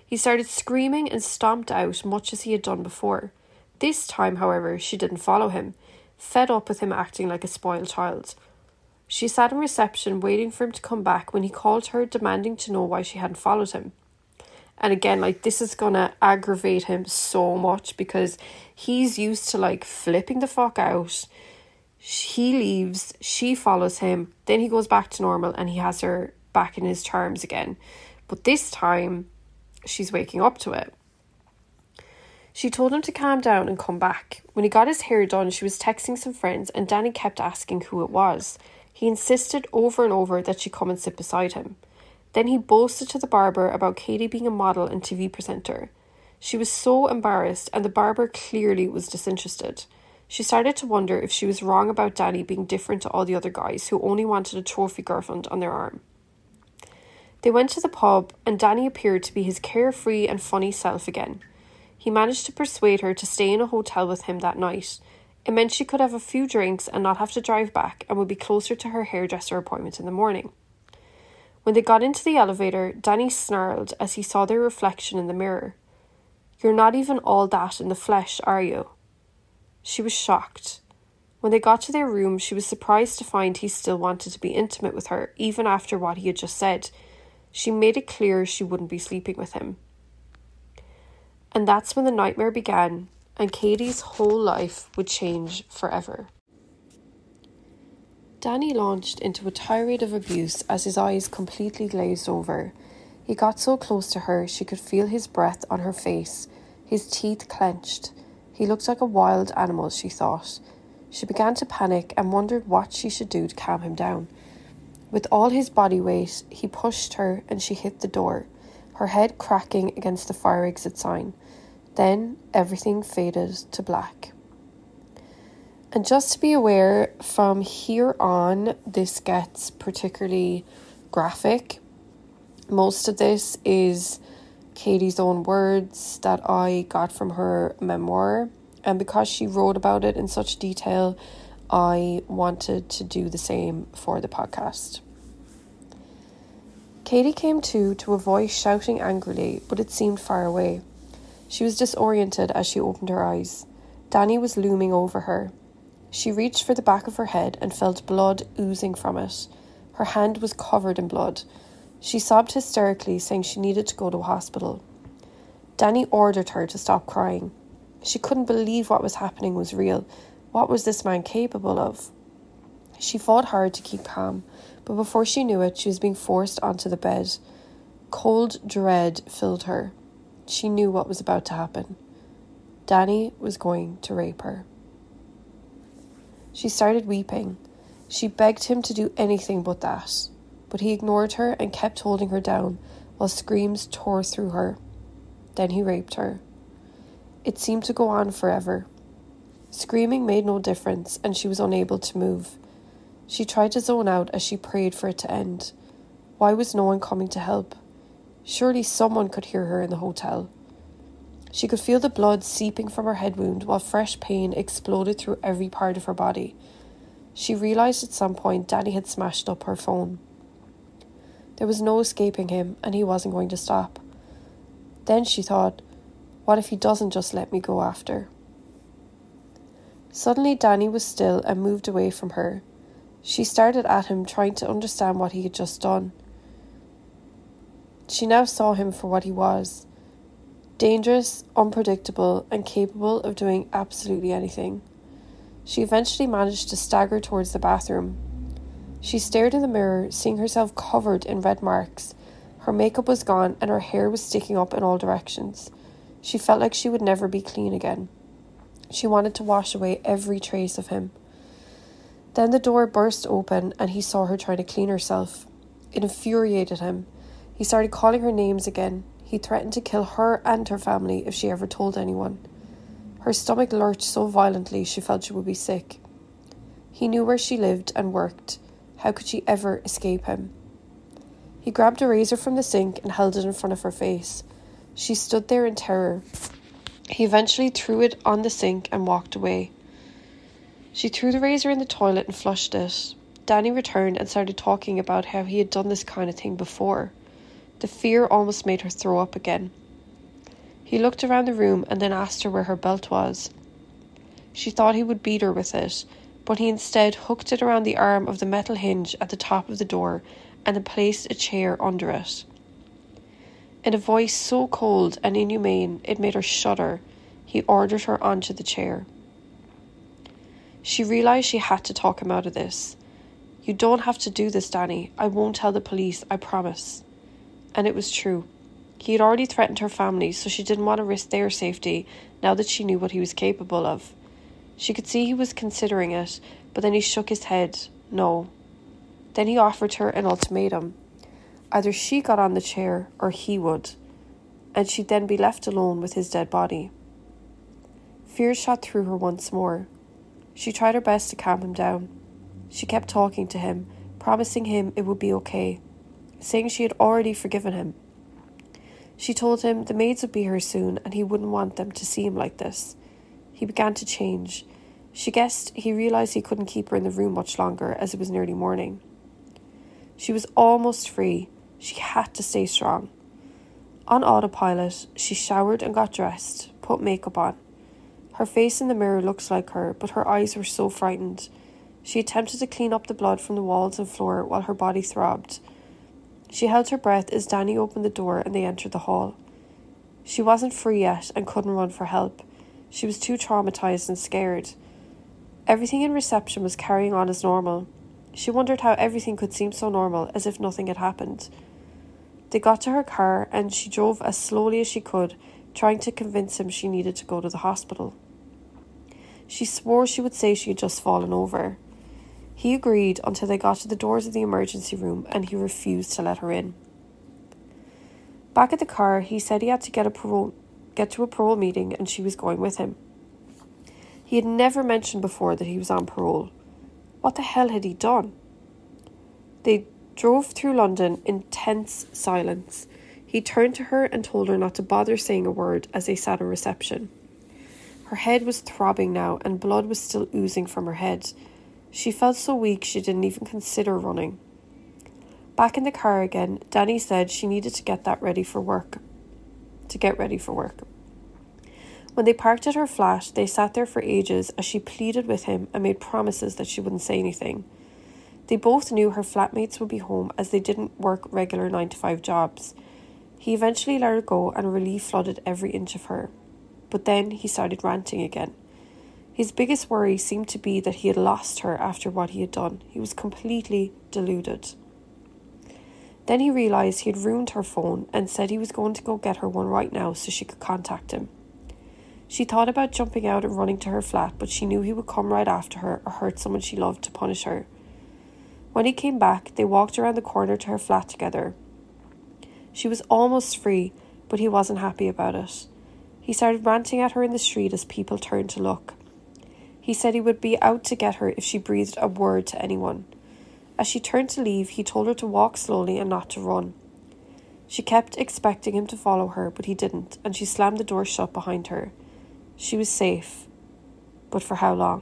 He started screaming and stomped out much as he had done before. This time, however, she didn't follow him, fed up with him acting like a spoiled child. She sat in reception waiting for him to come back when he called her, demanding to know why she hadn't followed him. And again, this is gonna aggravate him so much because he's used to flipping the fuck out. He leaves, she follows him, then he goes back to normal and he has her back in his charms again. But this time, she's waking up to it. She told him to calm down and come back. When he got his hair done, she was texting some friends and Danny kept asking who it was. He insisted over and over that she come and sit beside him. Then he boasted to the barber about Katie being a model and TV presenter. She was so embarrassed and the barber clearly was disinterested. She started to wonder if she was wrong about Danny being different to all the other guys who only wanted a trophy girlfriend on their arm. They went to the pub and Danny appeared to be his carefree and funny self again. He managed to persuade her to stay in a hotel with him that night. It meant she could have a few drinks and not have to drive back and would be closer to her hairdresser appointment in the morning. When they got into the elevator, Danny snarled as he saw their reflection in the mirror. "You're not even all that in the flesh, are you?" She was shocked. When they got to their room, she was surprised to find he still wanted to be intimate with her, even after what he had just said. She made it clear she wouldn't be sleeping with him. And that's when the nightmare began, and Katie's whole life would change forever. Danny launched into a tirade of abuse as his eyes completely glazed over. He got so close to her she could feel his breath on her face, his teeth clenched. He looked like a wild animal, she thought. She began to panic and wondered what she should do to calm him down. With all his body weight, he pushed her and she hit the door, her head cracking against the fire exit sign. Then everything faded to black. And just to be aware, from here on, this gets particularly graphic. Most of this is Katie's own words that I got from her memoir. And because she wrote about it in such detail, I wanted to do the same for the podcast. Katie came to a voice shouting angrily, but it seemed far away. She was disoriented as she opened her eyes. Danny was looming over her. She reached for the back of her head and felt blood oozing from it. Her hand was covered in blood. She sobbed hysterically, saying she needed to go to a hospital. Danny ordered her to stop crying. She couldn't believe what was happening was real. What was this man capable of? She fought hard to keep calm, but before she knew it, she was being forced onto the bed. Cold dread filled her. She knew what was about to happen. Danny was going to rape her. She started weeping. She begged him to do anything but that, but he ignored her and kept holding her down while screams tore through her. Then he raped her. It seemed to go on forever. Screaming made no difference and she was unable to move. She tried to zone out as she prayed for it to end. Why was no one coming to help? Surely someone could hear her in the hotel. She could feel the blood seeping from her head wound while fresh pain exploded through every part of her body. She realised at some point Danny had smashed up her phone. There was no escaping him and he wasn't going to stop. Then she thought, what if he doesn't just let me go after? Suddenly Danny was still and moved away from her. She started at him, trying to understand what he had just done. She now saw him for what he was. Dangerous, unpredictable, and capable of doing absolutely anything. She eventually managed to stagger towards the bathroom. She stared in the mirror, seeing herself covered in red marks. Her makeup was gone and her hair was sticking up in all directions. She felt like she would never be clean again. She wanted to wash away every trace of him. Then the door burst open and he saw her trying to clean herself. It infuriated him. He started calling her names again. He threatened to kill her and her family if she ever told anyone. Her stomach lurched so violently she felt she would be sick. He knew where she lived and worked. How could she ever escape him? He grabbed a razor from the sink and held it in front of her face. She stood there in terror. He eventually threw it on the sink and walked away. She threw the razor in the toilet and flushed it. Danny returned and started talking about how he had done this kind of thing before. The fear almost made her throw up again. He looked around the room and then asked her where her belt was. She thought he would beat her with it, but he instead hooked it around the arm of the metal hinge at the top of the door and then placed a chair under it. In a voice so cold and inhumane it made her shudder, he ordered her onto the chair. She realised she had to talk him out of this. "You don't have to do this, Danny. I won't tell the police, I promise." And it was true. He had already threatened her family, so she didn't want to risk their safety now that she knew what he was capable of. She could see he was considering it, but then he shook his head. No. Then he offered her an ultimatum. Either she got on the chair or he would, and she'd then be left alone with his dead body. Fear shot through her once more. She tried her best to calm him down. She kept talking to him, promising him it would be okay, saying she had already forgiven him. She told him the maids would be here soon and he wouldn't want them to see him like this. He began to change. She guessed he realised he couldn't keep her in the room much longer as it was nearly morning. She was almost free. She had to stay strong. On autopilot, she showered and got dressed, put makeup on. Her face in the mirror looked like her, but her eyes were so frightened. She attempted to clean up the blood from the walls and floor while her body throbbed. She held her breath as Danny opened the door and they entered the hall. She wasn't free yet and couldn't run for help. She was too traumatised and scared. Everything in reception was carrying on as normal. She wondered how everything could seem so normal, as if nothing had happened. They got to her car and she drove as slowly as she could, trying to convince him she needed to go to the hospital. She swore she would say she had just fallen over. He agreed until they got to the doors of the emergency room and he refused to let her in. Back at the car, he said he had to get to a parole meeting and she was going with him. He had never mentioned before that he was on parole. What the hell had he done? They drove through London in tense silence. He turned to her and told her not to bother saying a word as they sat in reception. Her head was throbbing now and blood was still oozing from her head. She felt so weak she didn't even consider running. Back in the car again, Danny said she needed to get ready for work. When they parked at her flat, they sat there for ages as she pleaded with him and made promises that she wouldn't say anything. They both knew her flatmates would be home as they didn't work regular 9-to-5 jobs. He eventually let her go and relief flooded every inch of her. But then he started ranting again. His biggest worry seemed to be that he had lost her after what he had done. He was completely deluded. Then he realised he had ruined her phone and said he was going to go get her one right now so she could contact him. She thought about jumping out and running to her flat, but she knew he would come right after her or hurt someone she loved to punish her. When he came back, they walked around the corner to her flat together. She was almost free, but he wasn't happy about it. He started ranting at her in the street as people turned to look. He said he would be out to get her if she breathed a word to anyone. As she turned to leave, he told her to walk slowly and not to run. She kept expecting him to follow her, but he didn't, and she slammed the door shut behind her. She was safe, but for how long?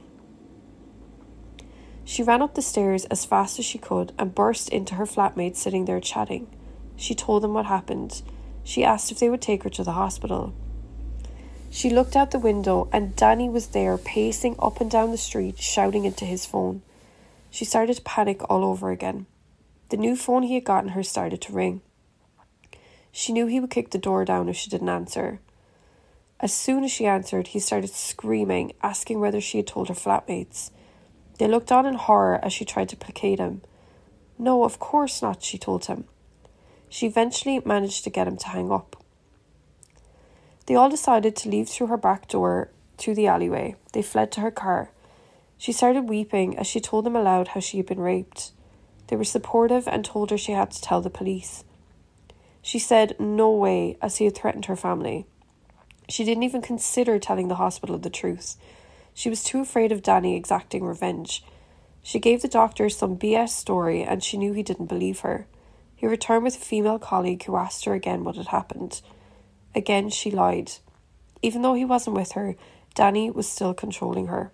She ran up the stairs as fast as she could and burst into her flatmates sitting there chatting. She told them what happened. She asked if they would take her to the hospital. She looked out the window and Danny was there pacing up and down the street, shouting into his phone. She started to panic all over again. The new phone he had gotten her started to ring. She knew he would kick the door down if she didn't answer. As soon as she answered, he started screaming, asking whether she had told her flatmates. They looked on in horror as she tried to placate him. No, of course not, she told him. She eventually managed to get him to hang up. They all decided to leave through her back door to the alleyway. They fled to her car. She started weeping as she told them aloud how she had been raped. They were supportive and told her she had to tell the police. She said no way, as he had threatened her family. She didn't even consider telling the hospital the truth. She was too afraid of Danny exacting revenge. She gave the doctor some BS story and she knew he didn't believe her. He returned with a female colleague who asked her again what had happened. Again, she lied. Even though he wasn't with her, Danny was still controlling her.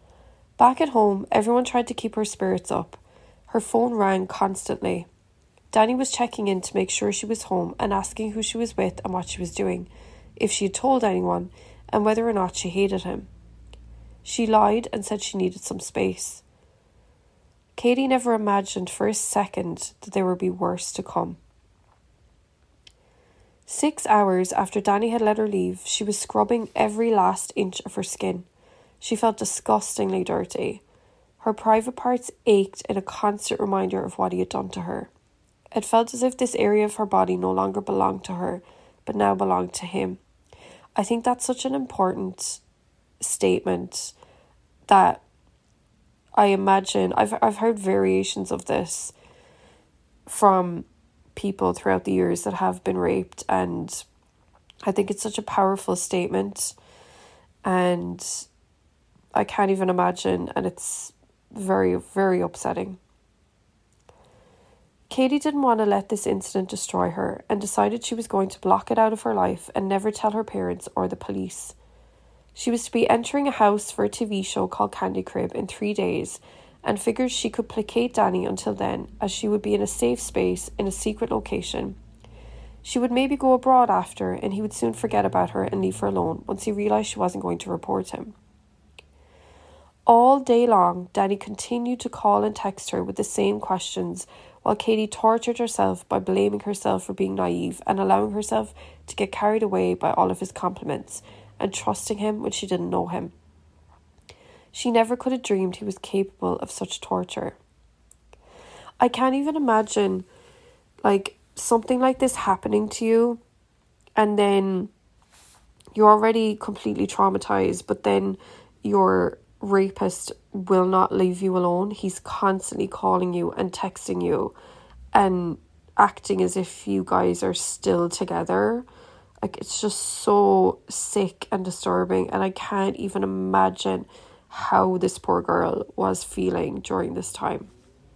Back at home, everyone tried to keep her spirits up. Her phone rang constantly. Danny was checking in to make sure she was home and asking who she was with and what she was doing, if she had told anyone, and whether or not she hated him. She lied and said she needed some space. Katie never imagined for a second that there would be worse to come. 6 hours after Danny had let her leave, she was scrubbing every last inch of her skin. She felt disgustingly dirty. Her private parts ached in a constant reminder of what he had done to her. It felt as if this area of her body no longer belonged to her, but now belonged to him. I think that's such an important statement that I imagine I've heard variations of this from people throughout the years that have been raped, and I think it's such a powerful statement, and I can't even imagine, and it's very, very upsetting. Katie didn't want to let this incident destroy her and decided she was going to block it out of her life and never tell her parents or the police. She was to be entering a house for a TV show called Candy Crib in 3 days and figured she could placate Danny until then, as she would be in a safe space in a secret location. She would maybe go abroad after, and he would soon forget about her and leave her alone once he realised she wasn't going to report him. All day long, Danny continued to call and text her with the same questions, while Katie tortured herself by blaming herself for being naive and allowing herself to get carried away by all of his compliments and trusting him when she didn't know him. She never could have dreamed he was capable of such torture. I can't even imagine, something like this happening to you, and then you're already completely traumatized, but then your rapist will not leave you alone. He's constantly calling you and texting you and acting as if you guys are still together. It's just so sick and disturbing, and I can't even imagine how this poor girl was feeling during this time.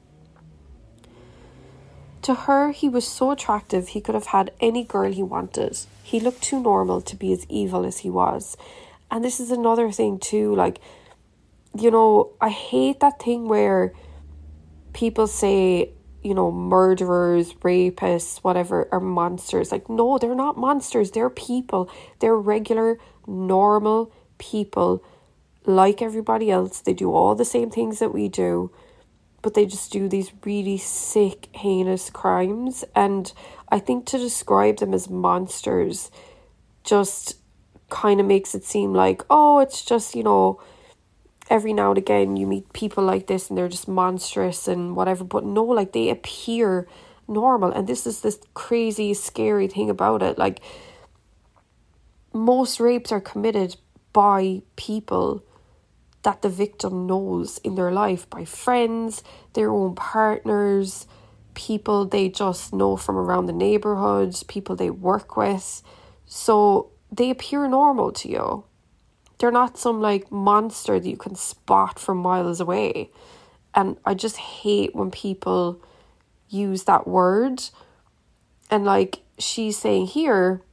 To her, he was so attractive he could have had any girl he wanted. He looked too normal to be as evil as he was. And this is another thing too, I hate that thing where people say, murderers, rapists, whatever, are monsters. No, they're not monsters. They're people. They're regular, normal people like everybody else. They do all the same things that we do, but they just do these really sick, heinous crimes. And I think to describe them as monsters just kind of makes it seem like, oh, it's just, every now and again you meet people like this and they're just monstrous and whatever. But no, they appear normal. And this is this crazy, scary thing about it. Most rapes are committed by people that the victim knows in their life, by friends, their own partners, people they just know from around the neighbourhood, people they work with. So they appear normal to you. They're not some monster that you can spot from miles away. And I just hate when people use that word. And she's saying here,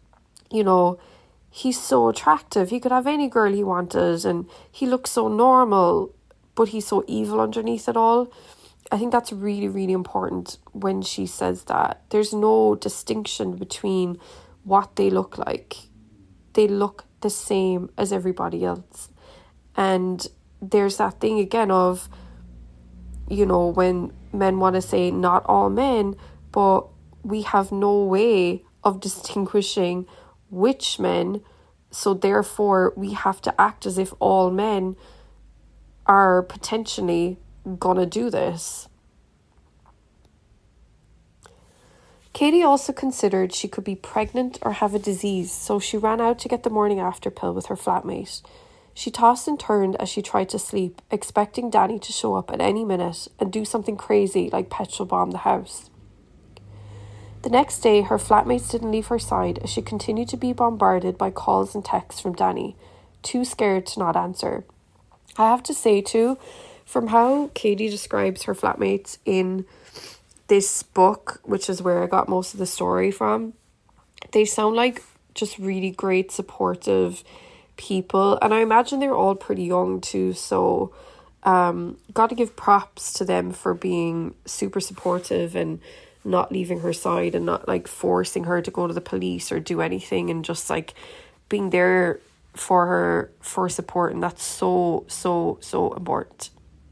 he's so attractive. He could have any girl he wanted and he looks so normal, but he's so evil underneath it all. I think that's really, really important when she says that. There's no distinction between what they look like. They look the same as everybody else. And there's that thing again of, when men want to say not all men, but we have no way of distinguishing which men, so therefore we have to act as if all men are potentially gonna do this. Katie also considered she could be pregnant or have a disease, so she ran out to get the morning after pill with her flatmate. She tossed and turned as she tried to sleep, expecting Danny to show up at any minute and do something crazy like petrol bomb the house. The next day, her flatmates didn't leave her side as she continued to be bombarded by calls and texts from Danny, too scared to not answer. I have to say too, from how Katie describes her flatmates in this book, which is where I got most of the story from, they sound like just really great, supportive people. And I imagine they're all pretty young too, so got to give props to them for being super supportive and not leaving her side and not like forcing her to go to the police or do anything, and just like being there for her for support. And that's so important.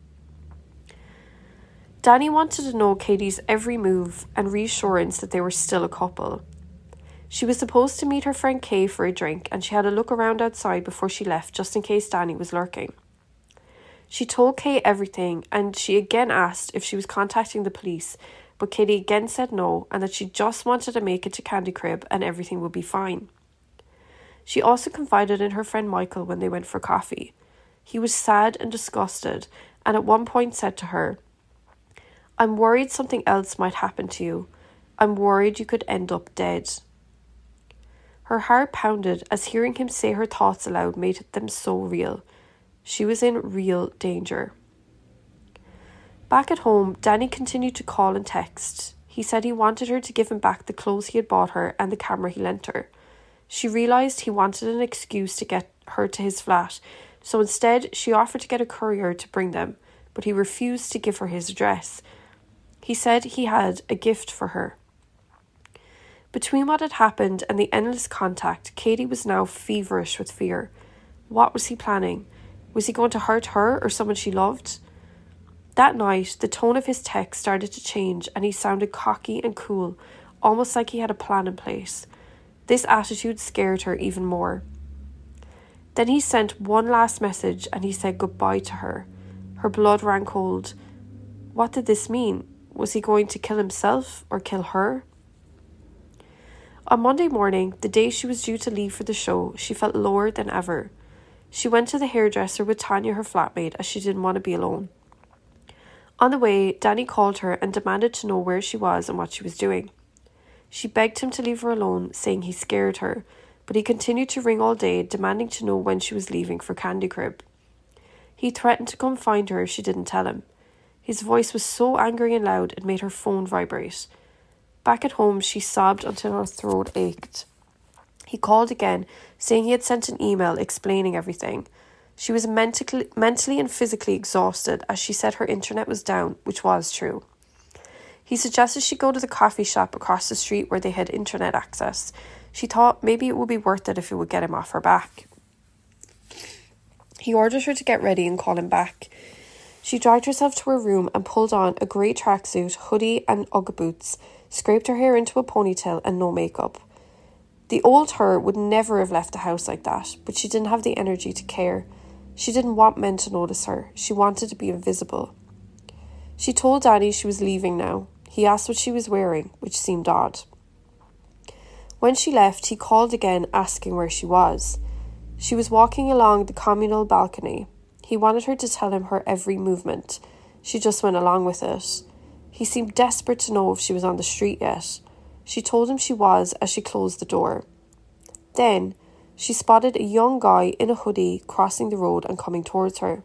Danny wanted to know Katie's every move and reassurance that they were still a couple. She was supposed to meet her friend Kay for a drink, and she had a look around outside before she left just in case Danny was lurking. She told Kay everything, and she again asked if she was contacting the police, but Katie again said no, and that she just wanted to make it to Candy Crib and everything would be fine. She also confided in her friend Michael when they went for coffee. He was sad and disgusted, and at one point said to her, "I'm worried something else might happen to you. I'm worried you could end up dead." Her heart pounded as hearing him say her thoughts aloud made them so real. She was in real danger. Back at home, Danny continued to call and text. He said he wanted her to give him back the clothes he had bought her and the camera he lent her. She realised he wanted an excuse to get her to his flat, so instead she offered to get a courier to bring them, but he refused to give her his address. He said he had a gift for her. Between what had happened and the endless contact, Katie was now feverish with fear. What was he planning? Was he going to hurt her or someone she loved? That night, the tone of his text started to change and he sounded cocky and cool, almost like he had a plan in place. This attitude scared her even more. Then he sent one last message and he said goodbye to her. Her blood ran cold. What did this mean? Was he going to kill himself or kill her? On Monday morning, the day she was due to leave for the show, she felt lower than ever. She went to the hairdresser with Tanya, her flatmate, as she didn't want to be alone. On the way, Danny called her and demanded to know where she was and what she was doing. She begged him to leave her alone, saying he scared her, but he continued to ring all day, demanding to know when she was leaving for Candy Crib. He threatened to come find her if she didn't tell him. His voice was so angry and loud it made her phone vibrate. Back at home, she sobbed until her throat ached. He called again, saying he had sent an email explaining everything. She was mentally and physically exhausted as she said her internet was down, which was true. He suggested she go to the coffee shop across the street where they had internet access. She thought maybe it would be worth it if it would get him off her back. He ordered her to get ready and call him back. She dragged herself to her room and pulled on a grey tracksuit, hoodie and Ugg boots, scraped her hair into a ponytail and no makeup. The old her would never have left the house like that, but she didn't have the energy to care. She didn't want men to notice her. She wanted to be invisible. She told Danny she was leaving now. He asked what she was wearing, which seemed odd. When she left, he called again, asking where she was. She was walking along the communal balcony. He wanted her to tell him her every movement. She just went along with it. He seemed desperate to know if she was on the street yet. She told him she was as she closed the door. Then, she spotted a young guy in a hoodie crossing the road and coming towards her.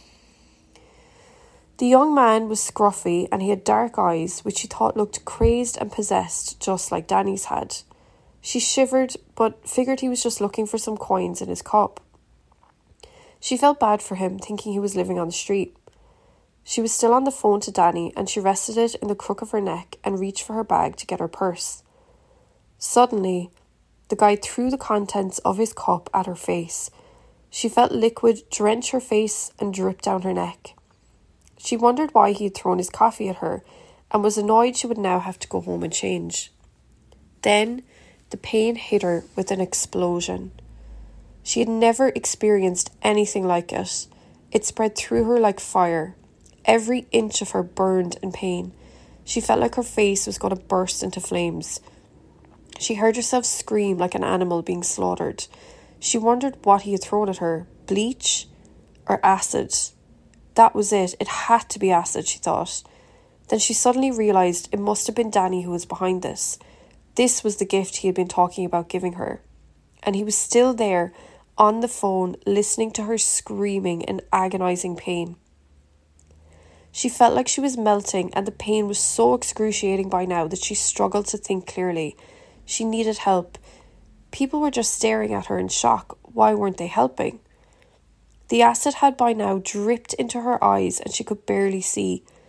The young man was scruffy and he had dark eyes, which she thought looked crazed and possessed, just like Danny's had. She shivered, but figured he was just looking for some coins in his cup. She felt bad for him, thinking he was living on the street. She was still on the phone to Danny and she rested it in the crook of her neck and reached for her bag to get her purse. Suddenly, the guy threw the contents of his cup at her face. She felt liquid drench her face and drip down her neck. She wondered why he had thrown his coffee at her and was annoyed she would now have to go home and change. Then, the pain hit her with an explosion. She had never experienced anything like it. It spread through her like fire. Every inch of her burned in pain. She felt like her face was going to burst into flames. She heard herself scream like an animal being slaughtered. She wondered what he had thrown at her. Bleach or acid? That was it. It had to be acid, she thought. Then she suddenly realised it must have been Danny who was behind this. This was the gift he had been talking about giving her. And he was still there, on the phone, listening to her screaming in agonising pain. She felt like she was melting and the pain was so excruciating by now that she struggled to think clearly. She needed help. People were just staring at her in shock. Why weren't they helping? The acid had by now dripped into her eyes and she could barely see.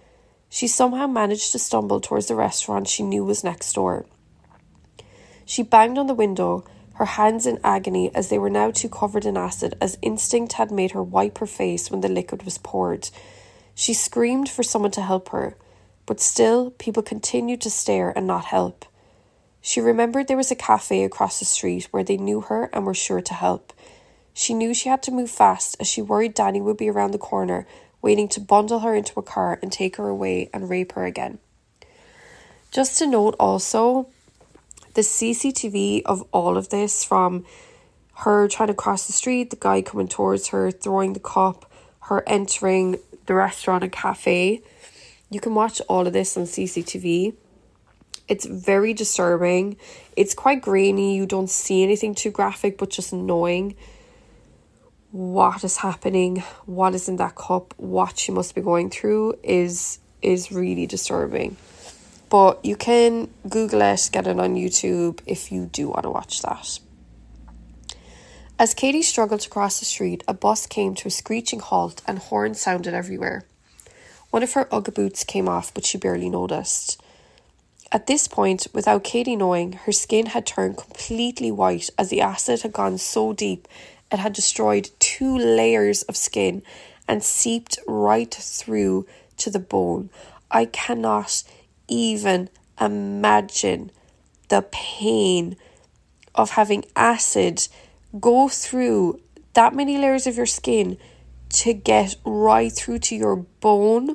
She somehow managed to stumble towards the restaurant she knew was next door. She banged on the window, her hands in agony as they were now too covered in acid, as instinct had made her wipe her face when the liquid was poured. She screamed for someone to help her, but still people continued to stare and not help. She remembered there was a cafe across the street where they knew her and were sure to help. She knew she had to move fast as she worried Danny would be around the corner, waiting to bundle her into a car and take her away and rape her again. Just to note also, the CCTV of all of this, from her trying to cross the street, the guy coming towards her, throwing the cup, her entering the restaurant and cafe, you can watch all of this on CCTV. It's very disturbing. It's quite grainy. You don't see anything too graphic, but just knowing what is happening, what is in that cup, what she must be going through is really disturbing. But you can Google it, get it on YouTube if you do want to watch that. As Katie struggled to cross the street, a bus came to a screeching halt and horns sounded everywhere. One of her Ugg boots came off, but she barely noticed. At this point, without Katie knowing, her skin had turned completely white as the acid had gone so deep it had destroyed 2 layers of skin and seeped right through to the bone. I cannot even imagine the pain of having acid go through that many layers of your skin to get right through to your bone.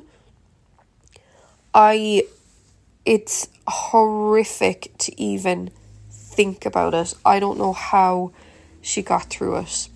It's horrific to even think about it. I don't know how she got through it.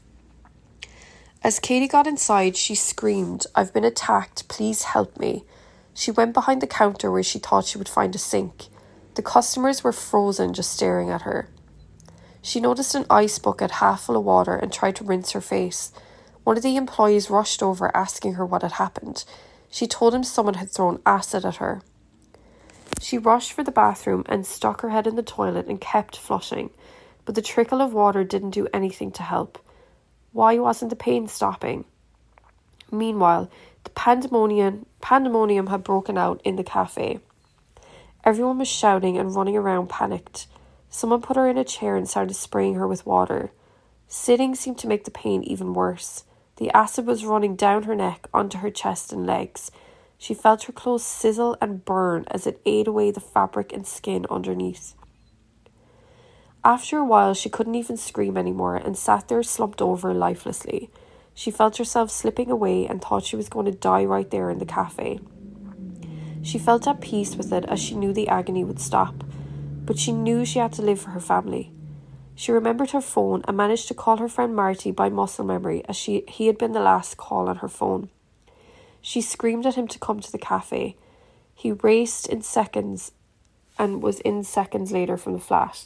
As Katie got inside, she screamed, "I've been attacked, please help me." She went behind the counter where she thought she would find a sink. The customers were frozen, just staring at her. She noticed an ice bucket half full of water and tried to rinse her face. One of the employees rushed over, asking her what had happened. She told him someone had thrown acid at her. She rushed for the bathroom and stuck her head in the toilet and kept flushing, but the trickle of water didn't do anything to help. Why wasn't the pain stopping? Meanwhile, the pandemonium had broken out in the cafe. Everyone was shouting and running around, panicked. Someone put her in a chair and started spraying her with water. Sitting seemed to make the pain even worse. The acid was running down her neck onto her chest and legs. She felt her clothes sizzle and burn as it ate away the fabric and skin underneath. After a while, she couldn't even scream anymore and sat there slumped over lifelessly. She felt herself slipping away and thought she was going to die right there in the cafe. She felt at peace with it as she knew the agony would stop, but she knew she had to live for her family. She remembered her phone and managed to call her friend Marty by muscle memory as he had been the last call on her phone. She screamed at him to come to the cafe. He raced in seconds and was in seconds later from the flat.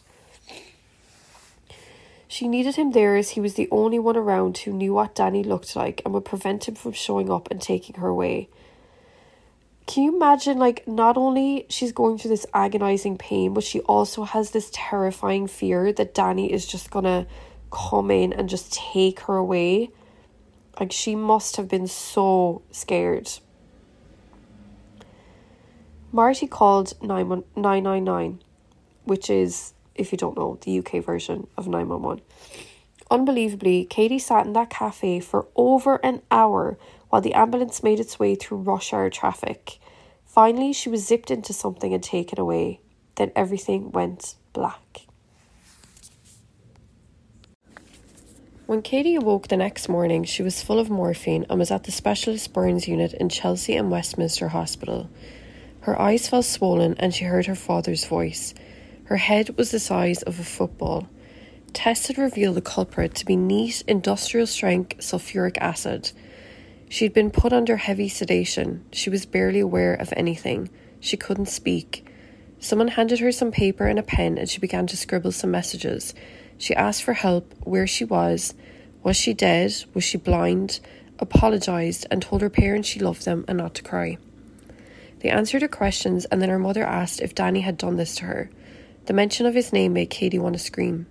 She needed him there as he was the only one around who knew what Danny looked like and would prevent him from showing up and taking her away. Can you imagine, not only she's going through this agonizing pain, but she also has this terrifying fear that Danny is just gonna come in and just take her away? She must have been so scared. Marty called 999, which is, if you don't know, the UK version of 911. Unbelievably, Katie sat in that cafe for over an hour while the ambulance made its way through rush hour traffic. Finally, she was zipped into something and taken away. Then everything went black. When Katie awoke the next morning, she was full of morphine and was at the specialist burns unit in Chelsea and Westminster Hospital. Her eyes felt swollen and she heard her father's voice. Her head was the size of a football. Tests had revealed the culprit to be neat, industrial-strength sulfuric acid. She'd been put under heavy sedation. She was barely aware of anything. She couldn't speak. Someone handed her some paper and a pen and she began to scribble some messages. She asked for help, where she was she dead, was she blind, apologised and told her parents she loved them and not to cry. They answered her questions and then her mother asked if Danny had done this to her. The mention of his name made Katie want to scream.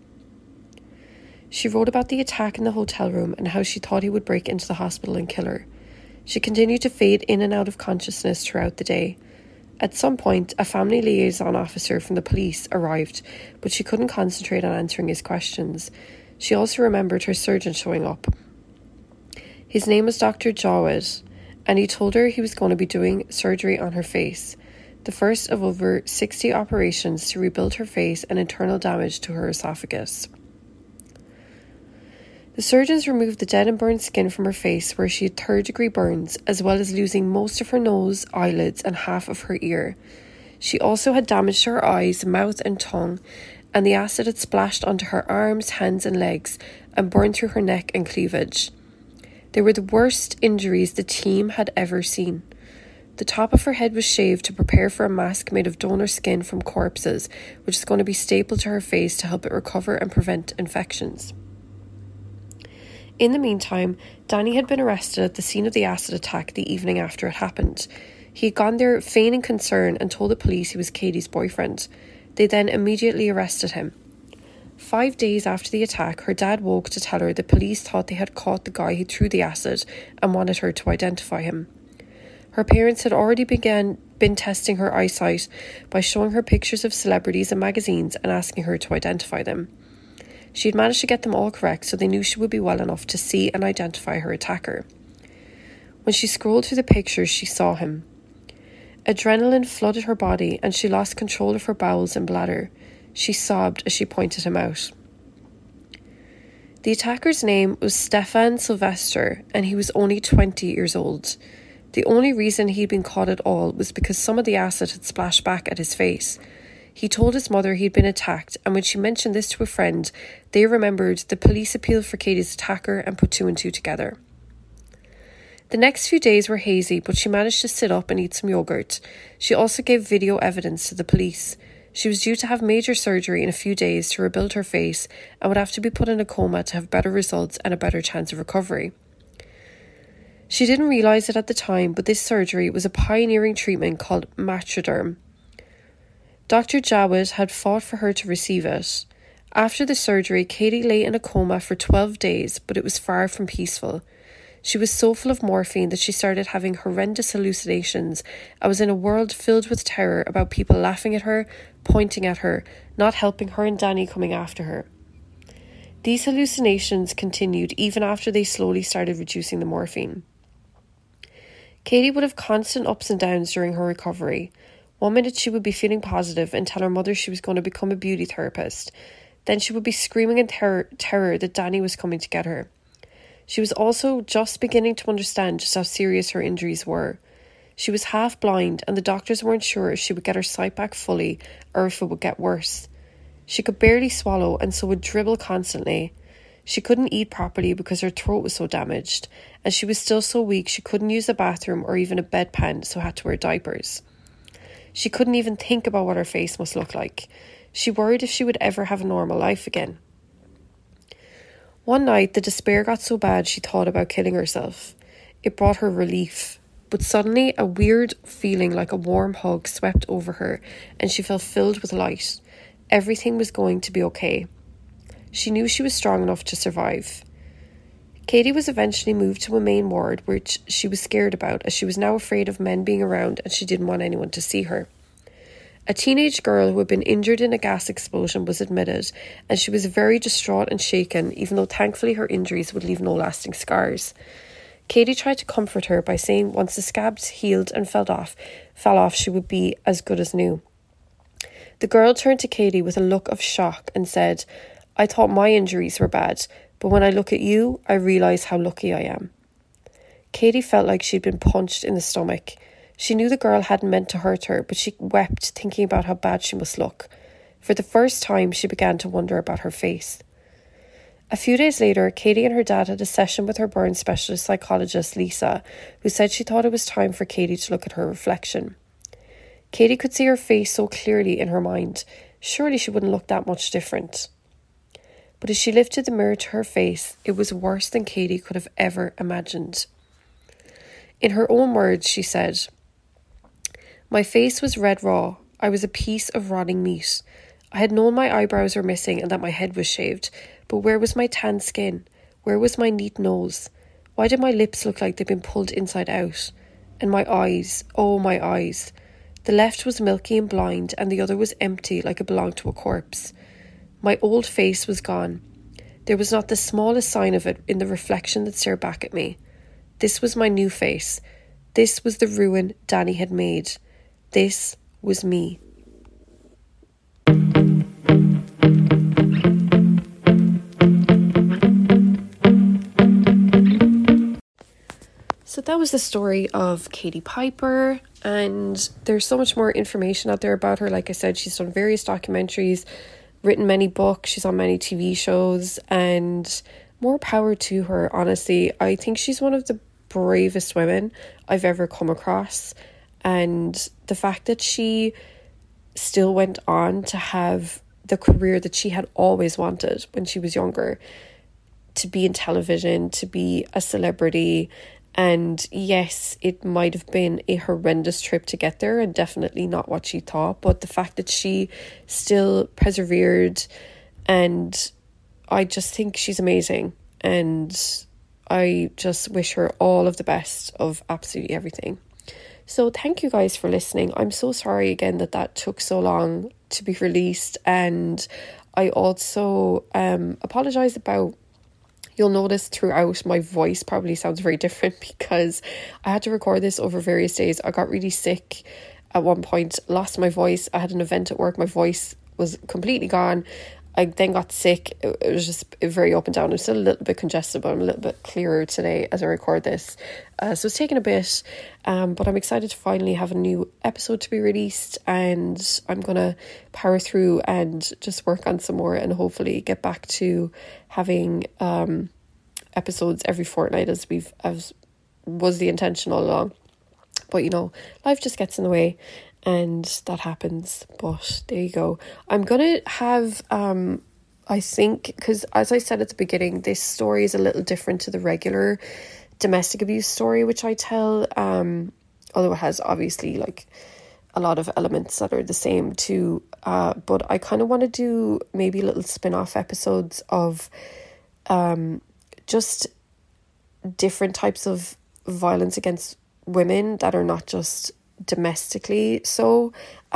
She wrote about the attack in the hotel room and how she thought he would break into the hospital and kill her. She continued to fade in and out of consciousness throughout the day. At some point, a family liaison officer from the police arrived, but she couldn't concentrate on answering his questions. She also remembered her surgeon showing up. His name was Dr. Jawed, and he told her he was going to be doing surgery on her face, the first of over 60 operations to rebuild her face and internal damage to her esophagus. The surgeons removed the dead and burned skin from her face where she had third-degree burns, as well as losing most of her nose, eyelids, and half of her ear. She also had damage to her eyes, mouth, and tongue, and the acid had splashed onto her arms, hands, and legs and burned through her neck and cleavage. They were the worst injuries the team had ever seen. The top of her head was shaved to prepare for a mask made of donor skin from corpses, which is going to be stapled to her face to help it recover and prevent infections. In the meantime, Danny had been arrested at the scene of the acid attack the evening after it happened. He had gone there feigning concern and told the police he was Katie's boyfriend. They then immediately arrested him. 5 days after the attack, her dad woke to tell her the police thought they had caught the guy who threw the acid and wanted her to identify him. Her parents had already been testing her eyesight by showing her pictures of celebrities in magazines and asking her to identify them. She had managed to get them all correct, so they knew she would be well enough to see and identify her attacker. When she scrolled through the pictures, she saw him. Adrenaline flooded her body and she lost control of her bowels and bladder. She sobbed as she pointed him out. The attacker's name was Stefan Sylvester, and he was only 20 years old. The only reason he'd been caught at all was because some of the acid had splashed back at his face. He told his mother he'd been attacked, and when she mentioned this to a friend, they remembered the police appealed for Katie's attacker and put two and two together. The next few days were hazy, but she managed to sit up and eat some yogurt. She also gave video evidence to the police. She was due to have major surgery in a few days to rebuild her face and would have to be put in a coma to have better results and a better chance of recovery. She didn't realise it at the time, but this surgery was a pioneering treatment called Matroderm. Dr. Jawed had fought for her to receive it. After the surgery, Katie lay in a coma for 12 days, but it was far from peaceful. She was so full of morphine that she started having horrendous hallucinations and was in a world filled with terror about people laughing at her, pointing at her, not helping her and Danny coming after her. These hallucinations continued even after they slowly started reducing the morphine. Katie would have constant ups and downs during her recovery. 1 minute she would be feeling positive and tell her mother she was going to become a beauty therapist. Then she would be screaming in terror that Danny was coming to get her. She was also just beginning to understand just how serious her injuries were. She was half blind and the doctors weren't sure if she would get her sight back fully or if it would get worse. She could barely swallow and so would dribble constantly. She couldn't eat properly because her throat was so damaged, and she was still so weak she couldn't use the bathroom or even a bedpan, so had to wear diapers. She couldn't even think about what her face must look like. She worried if she would ever have a normal life again. One night, the despair got so bad she thought about killing herself. It brought her relief, but suddenly a weird feeling like a warm hug swept over her and she felt filled with light. Everything was going to be okay. She knew she was strong enough to survive. Katie was eventually moved to a main ward, which she was scared about as she was now afraid of men being around and she didn't want anyone to see her. A teenage girl who had been injured in a gas explosion was admitted, and she was very distraught and shaken, even though thankfully her injuries would leave no lasting scars. Katie tried to comfort her by saying once the scabs healed and fell off, she would be as good as new. The girl turned to Katie with a look of shock and said, "I thought my injuries were bad, but when I look at you, I realise how lucky I am." Katie felt like she'd been punched in the stomach. She knew the girl hadn't meant to hurt her, but she wept thinking about how bad she must look. For the first time, she began to wonder about her face. A few days later, Katie and her dad had a session with her burn specialist psychologist, Lisa, who said she thought it was time for Katie to look at her reflection. Katie could see her face so clearly in her mind. Surely she wouldn't look that much different. But as she lifted the mirror to her face, it was worse than Katie could have ever imagined. In her own words, she said, "My face was red raw. I was a piece of rotting meat. I had known my eyebrows were missing and that my head was shaved, but where was my tan skin? Where was my neat nose? Why did my lips look like they'd been pulled inside out? And my eyes, oh my eyes. The left was milky and blind, and the other was empty like it belonged to a corpse. My old face was gone. There was not the smallest sign of it in the reflection that stared back at me. This was my new face. This was the ruin Danny had made. This was me. So that was the story of Katie Piper, and there's so much more information out there about her. Like I said, she's done various documentaries, written many books, she's on many TV shows, and more power to her, honestly. I think she's one of the bravest women I've ever come across, and the fact that she still went on to have the career that she had always wanted when she was younger, to be in television, to be a celebrity. And yes, it might have been a horrendous trip to get there and definitely not what she thought, but the fact that she still persevered, and I just think she's amazing, and I just wish her all of the best of absolutely everything. So thank you guys for listening. I'm so sorry again that took so long to be released, and I also apologise about, you'll notice throughout my voice probably sounds very different because I had to record this over various days. I got really sick at one point, lost my voice. I had an event at work, my voice was completely gone. I then got sick. It was just very up and down. I'm still a little bit congested, but I'm a little bit clearer today as I record this. So it's taken a bit, but I'm excited to finally have a new episode to be released, and I'm going to power through and just work on some more and hopefully get back to having episodes every fortnight as was the intention all along. But life just gets in the way, and that happens. But there you go. I'm gonna have I think, because as I said at the beginning, this story is a little different to the regular domestic abuse story which I tell, although it has obviously like a lot of elements that are the same too, but I kind of want to do maybe little spin-off episodes of just different types of violence against women that are not just domestically so,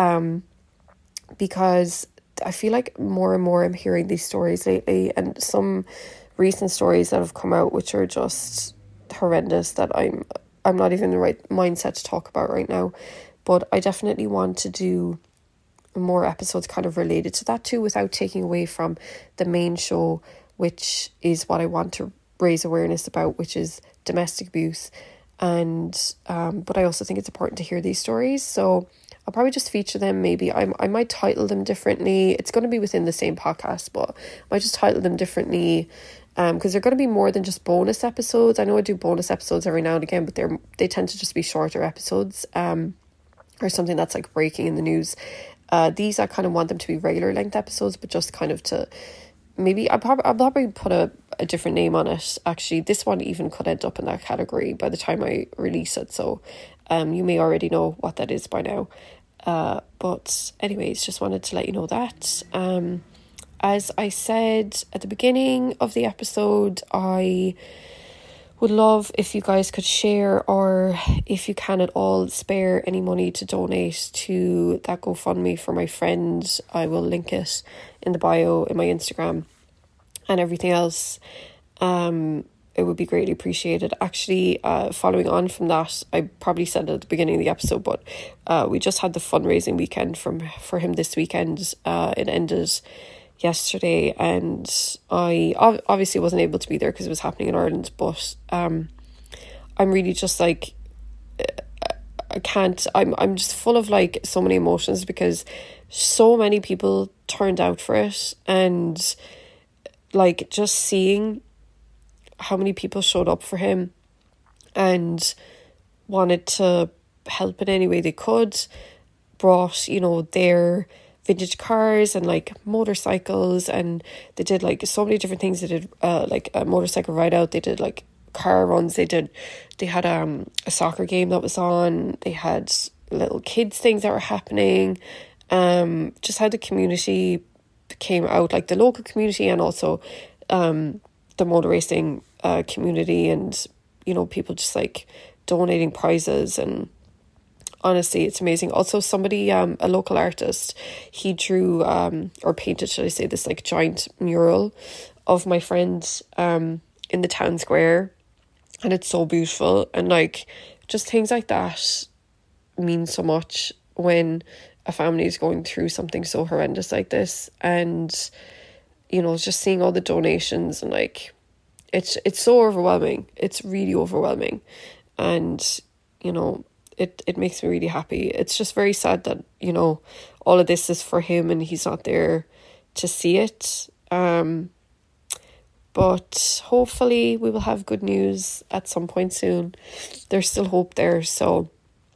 because I feel like more and more I'm hearing these stories lately, and some recent stories that have come out which are just horrendous that I'm not even in the right mindset to talk about right now. But I definitely want to do more episodes kind of related to that too, without taking away from the main show, which is what I want to raise awareness about, which is domestic abuse. And but I also think it's important to hear these stories, so I'll probably just feature them. Maybe I might title them differently. It's going to be within the same podcast, but I might just title them differently, because they're going to be more than just bonus episodes. I know I do bonus episodes every now and again, but they tend to just be shorter episodes, or something that's like breaking in the news. These I kind of want them to be regular length episodes, but just kind of to maybe I'll probably put a different name on it. Actually, this one even could end up in that category by the time I release it, so you may already know what that is by now. But anyways, just wanted to let you know that. As I said at the beginning of the episode, I would love if you guys could share, or if you can at all spare any money to donate to that GoFundMe for my friend. I will link it in the bio in my Instagram and everything else. It would be greatly appreciated. Actually, following on from that, I probably said it at the beginning of the episode, but we just had the fundraising weekend for him this weekend. It ended yesterday, and I obviously wasn't able to be there because it was happening in Ireland, but I'm really just like, I can't, I'm just full of like so many emotions, because so many people turned out for it, and like just seeing how many people showed up for him and wanted to help in any way they could, brought their vintage cars and like motorcycles, and they did like so many different things. They did like a motorcycle ride out, they did like car runs, they had a soccer game that was on, they had little kids things that were happening, just how the community came out, like the local community and also the motor racing community, and you know, people just like donating prizes, and honestly, it's amazing. Also, somebody, a local artist, he drew, or painted, should I say, this like giant mural of my friend, in the town square, and it's so beautiful. And like, just things like that mean so much when a family is going through something so horrendous like this. And, you know, just seeing all the donations, and like, it's so overwhelming. It's really overwhelming. And, you know, it makes me really happy. It's just very sad that, you know, all of this is for him and he's not there to see it. But hopefully we will have good news at some point soon. There's still hope there. So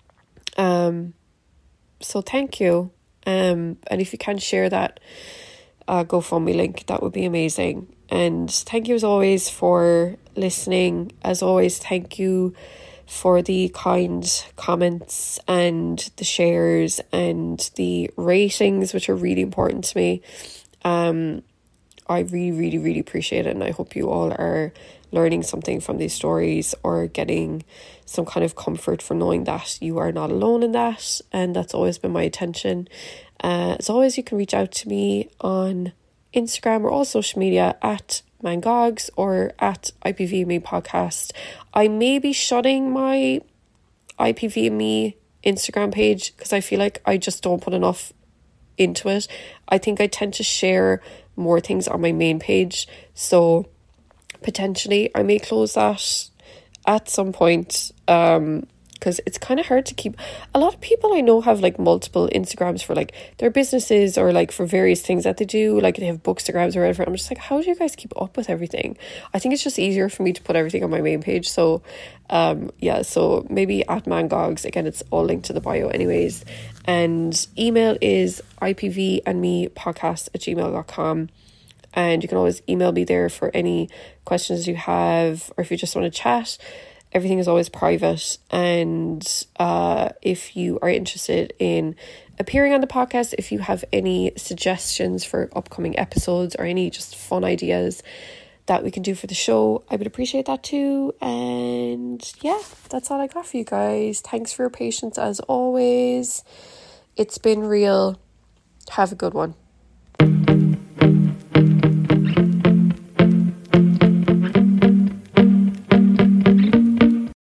thank you. And if you can share that GoFundMe link, that would be amazing. And thank you as always for listening. As always, thank you for the kind comments and the shares and the ratings, which are really important to me. I really, really, really appreciate it, and I hope you all are learning something from these stories, or getting some kind of comfort from knowing that you are not alone in that. And that's always been my intention. As always, you can reach out to me on Instagram or all social media at Mangogs or at IPVME podcast. I may be shutting my IPVME Instagram page because I feel like I just don't put enough into it. I think I tend to share more things on my main page, so potentially I may close that at some point, because it's kind of hard to keep. A lot of people I know have like multiple Instagrams for like their businesses, or like for various things that they do, like they have bookstagrams or whatever. I'm just like, how do you guys keep up with everything? I think it's just easier for me to put everything on my main page. So so maybe at Mangogs, again, it's all linked to the bio anyways. And email is ipvandmepodcast@gmail.com. And you can always email me there for any questions you have, or if you just want to chat. Everything is always private. And if you are interested in appearing on the podcast, if you have any suggestions for upcoming episodes or any just fun ideas that we can do for the show, I would appreciate that too. And yeah, that's all I got for you guys. Thanks for your patience as always. It's been real. Have a good one.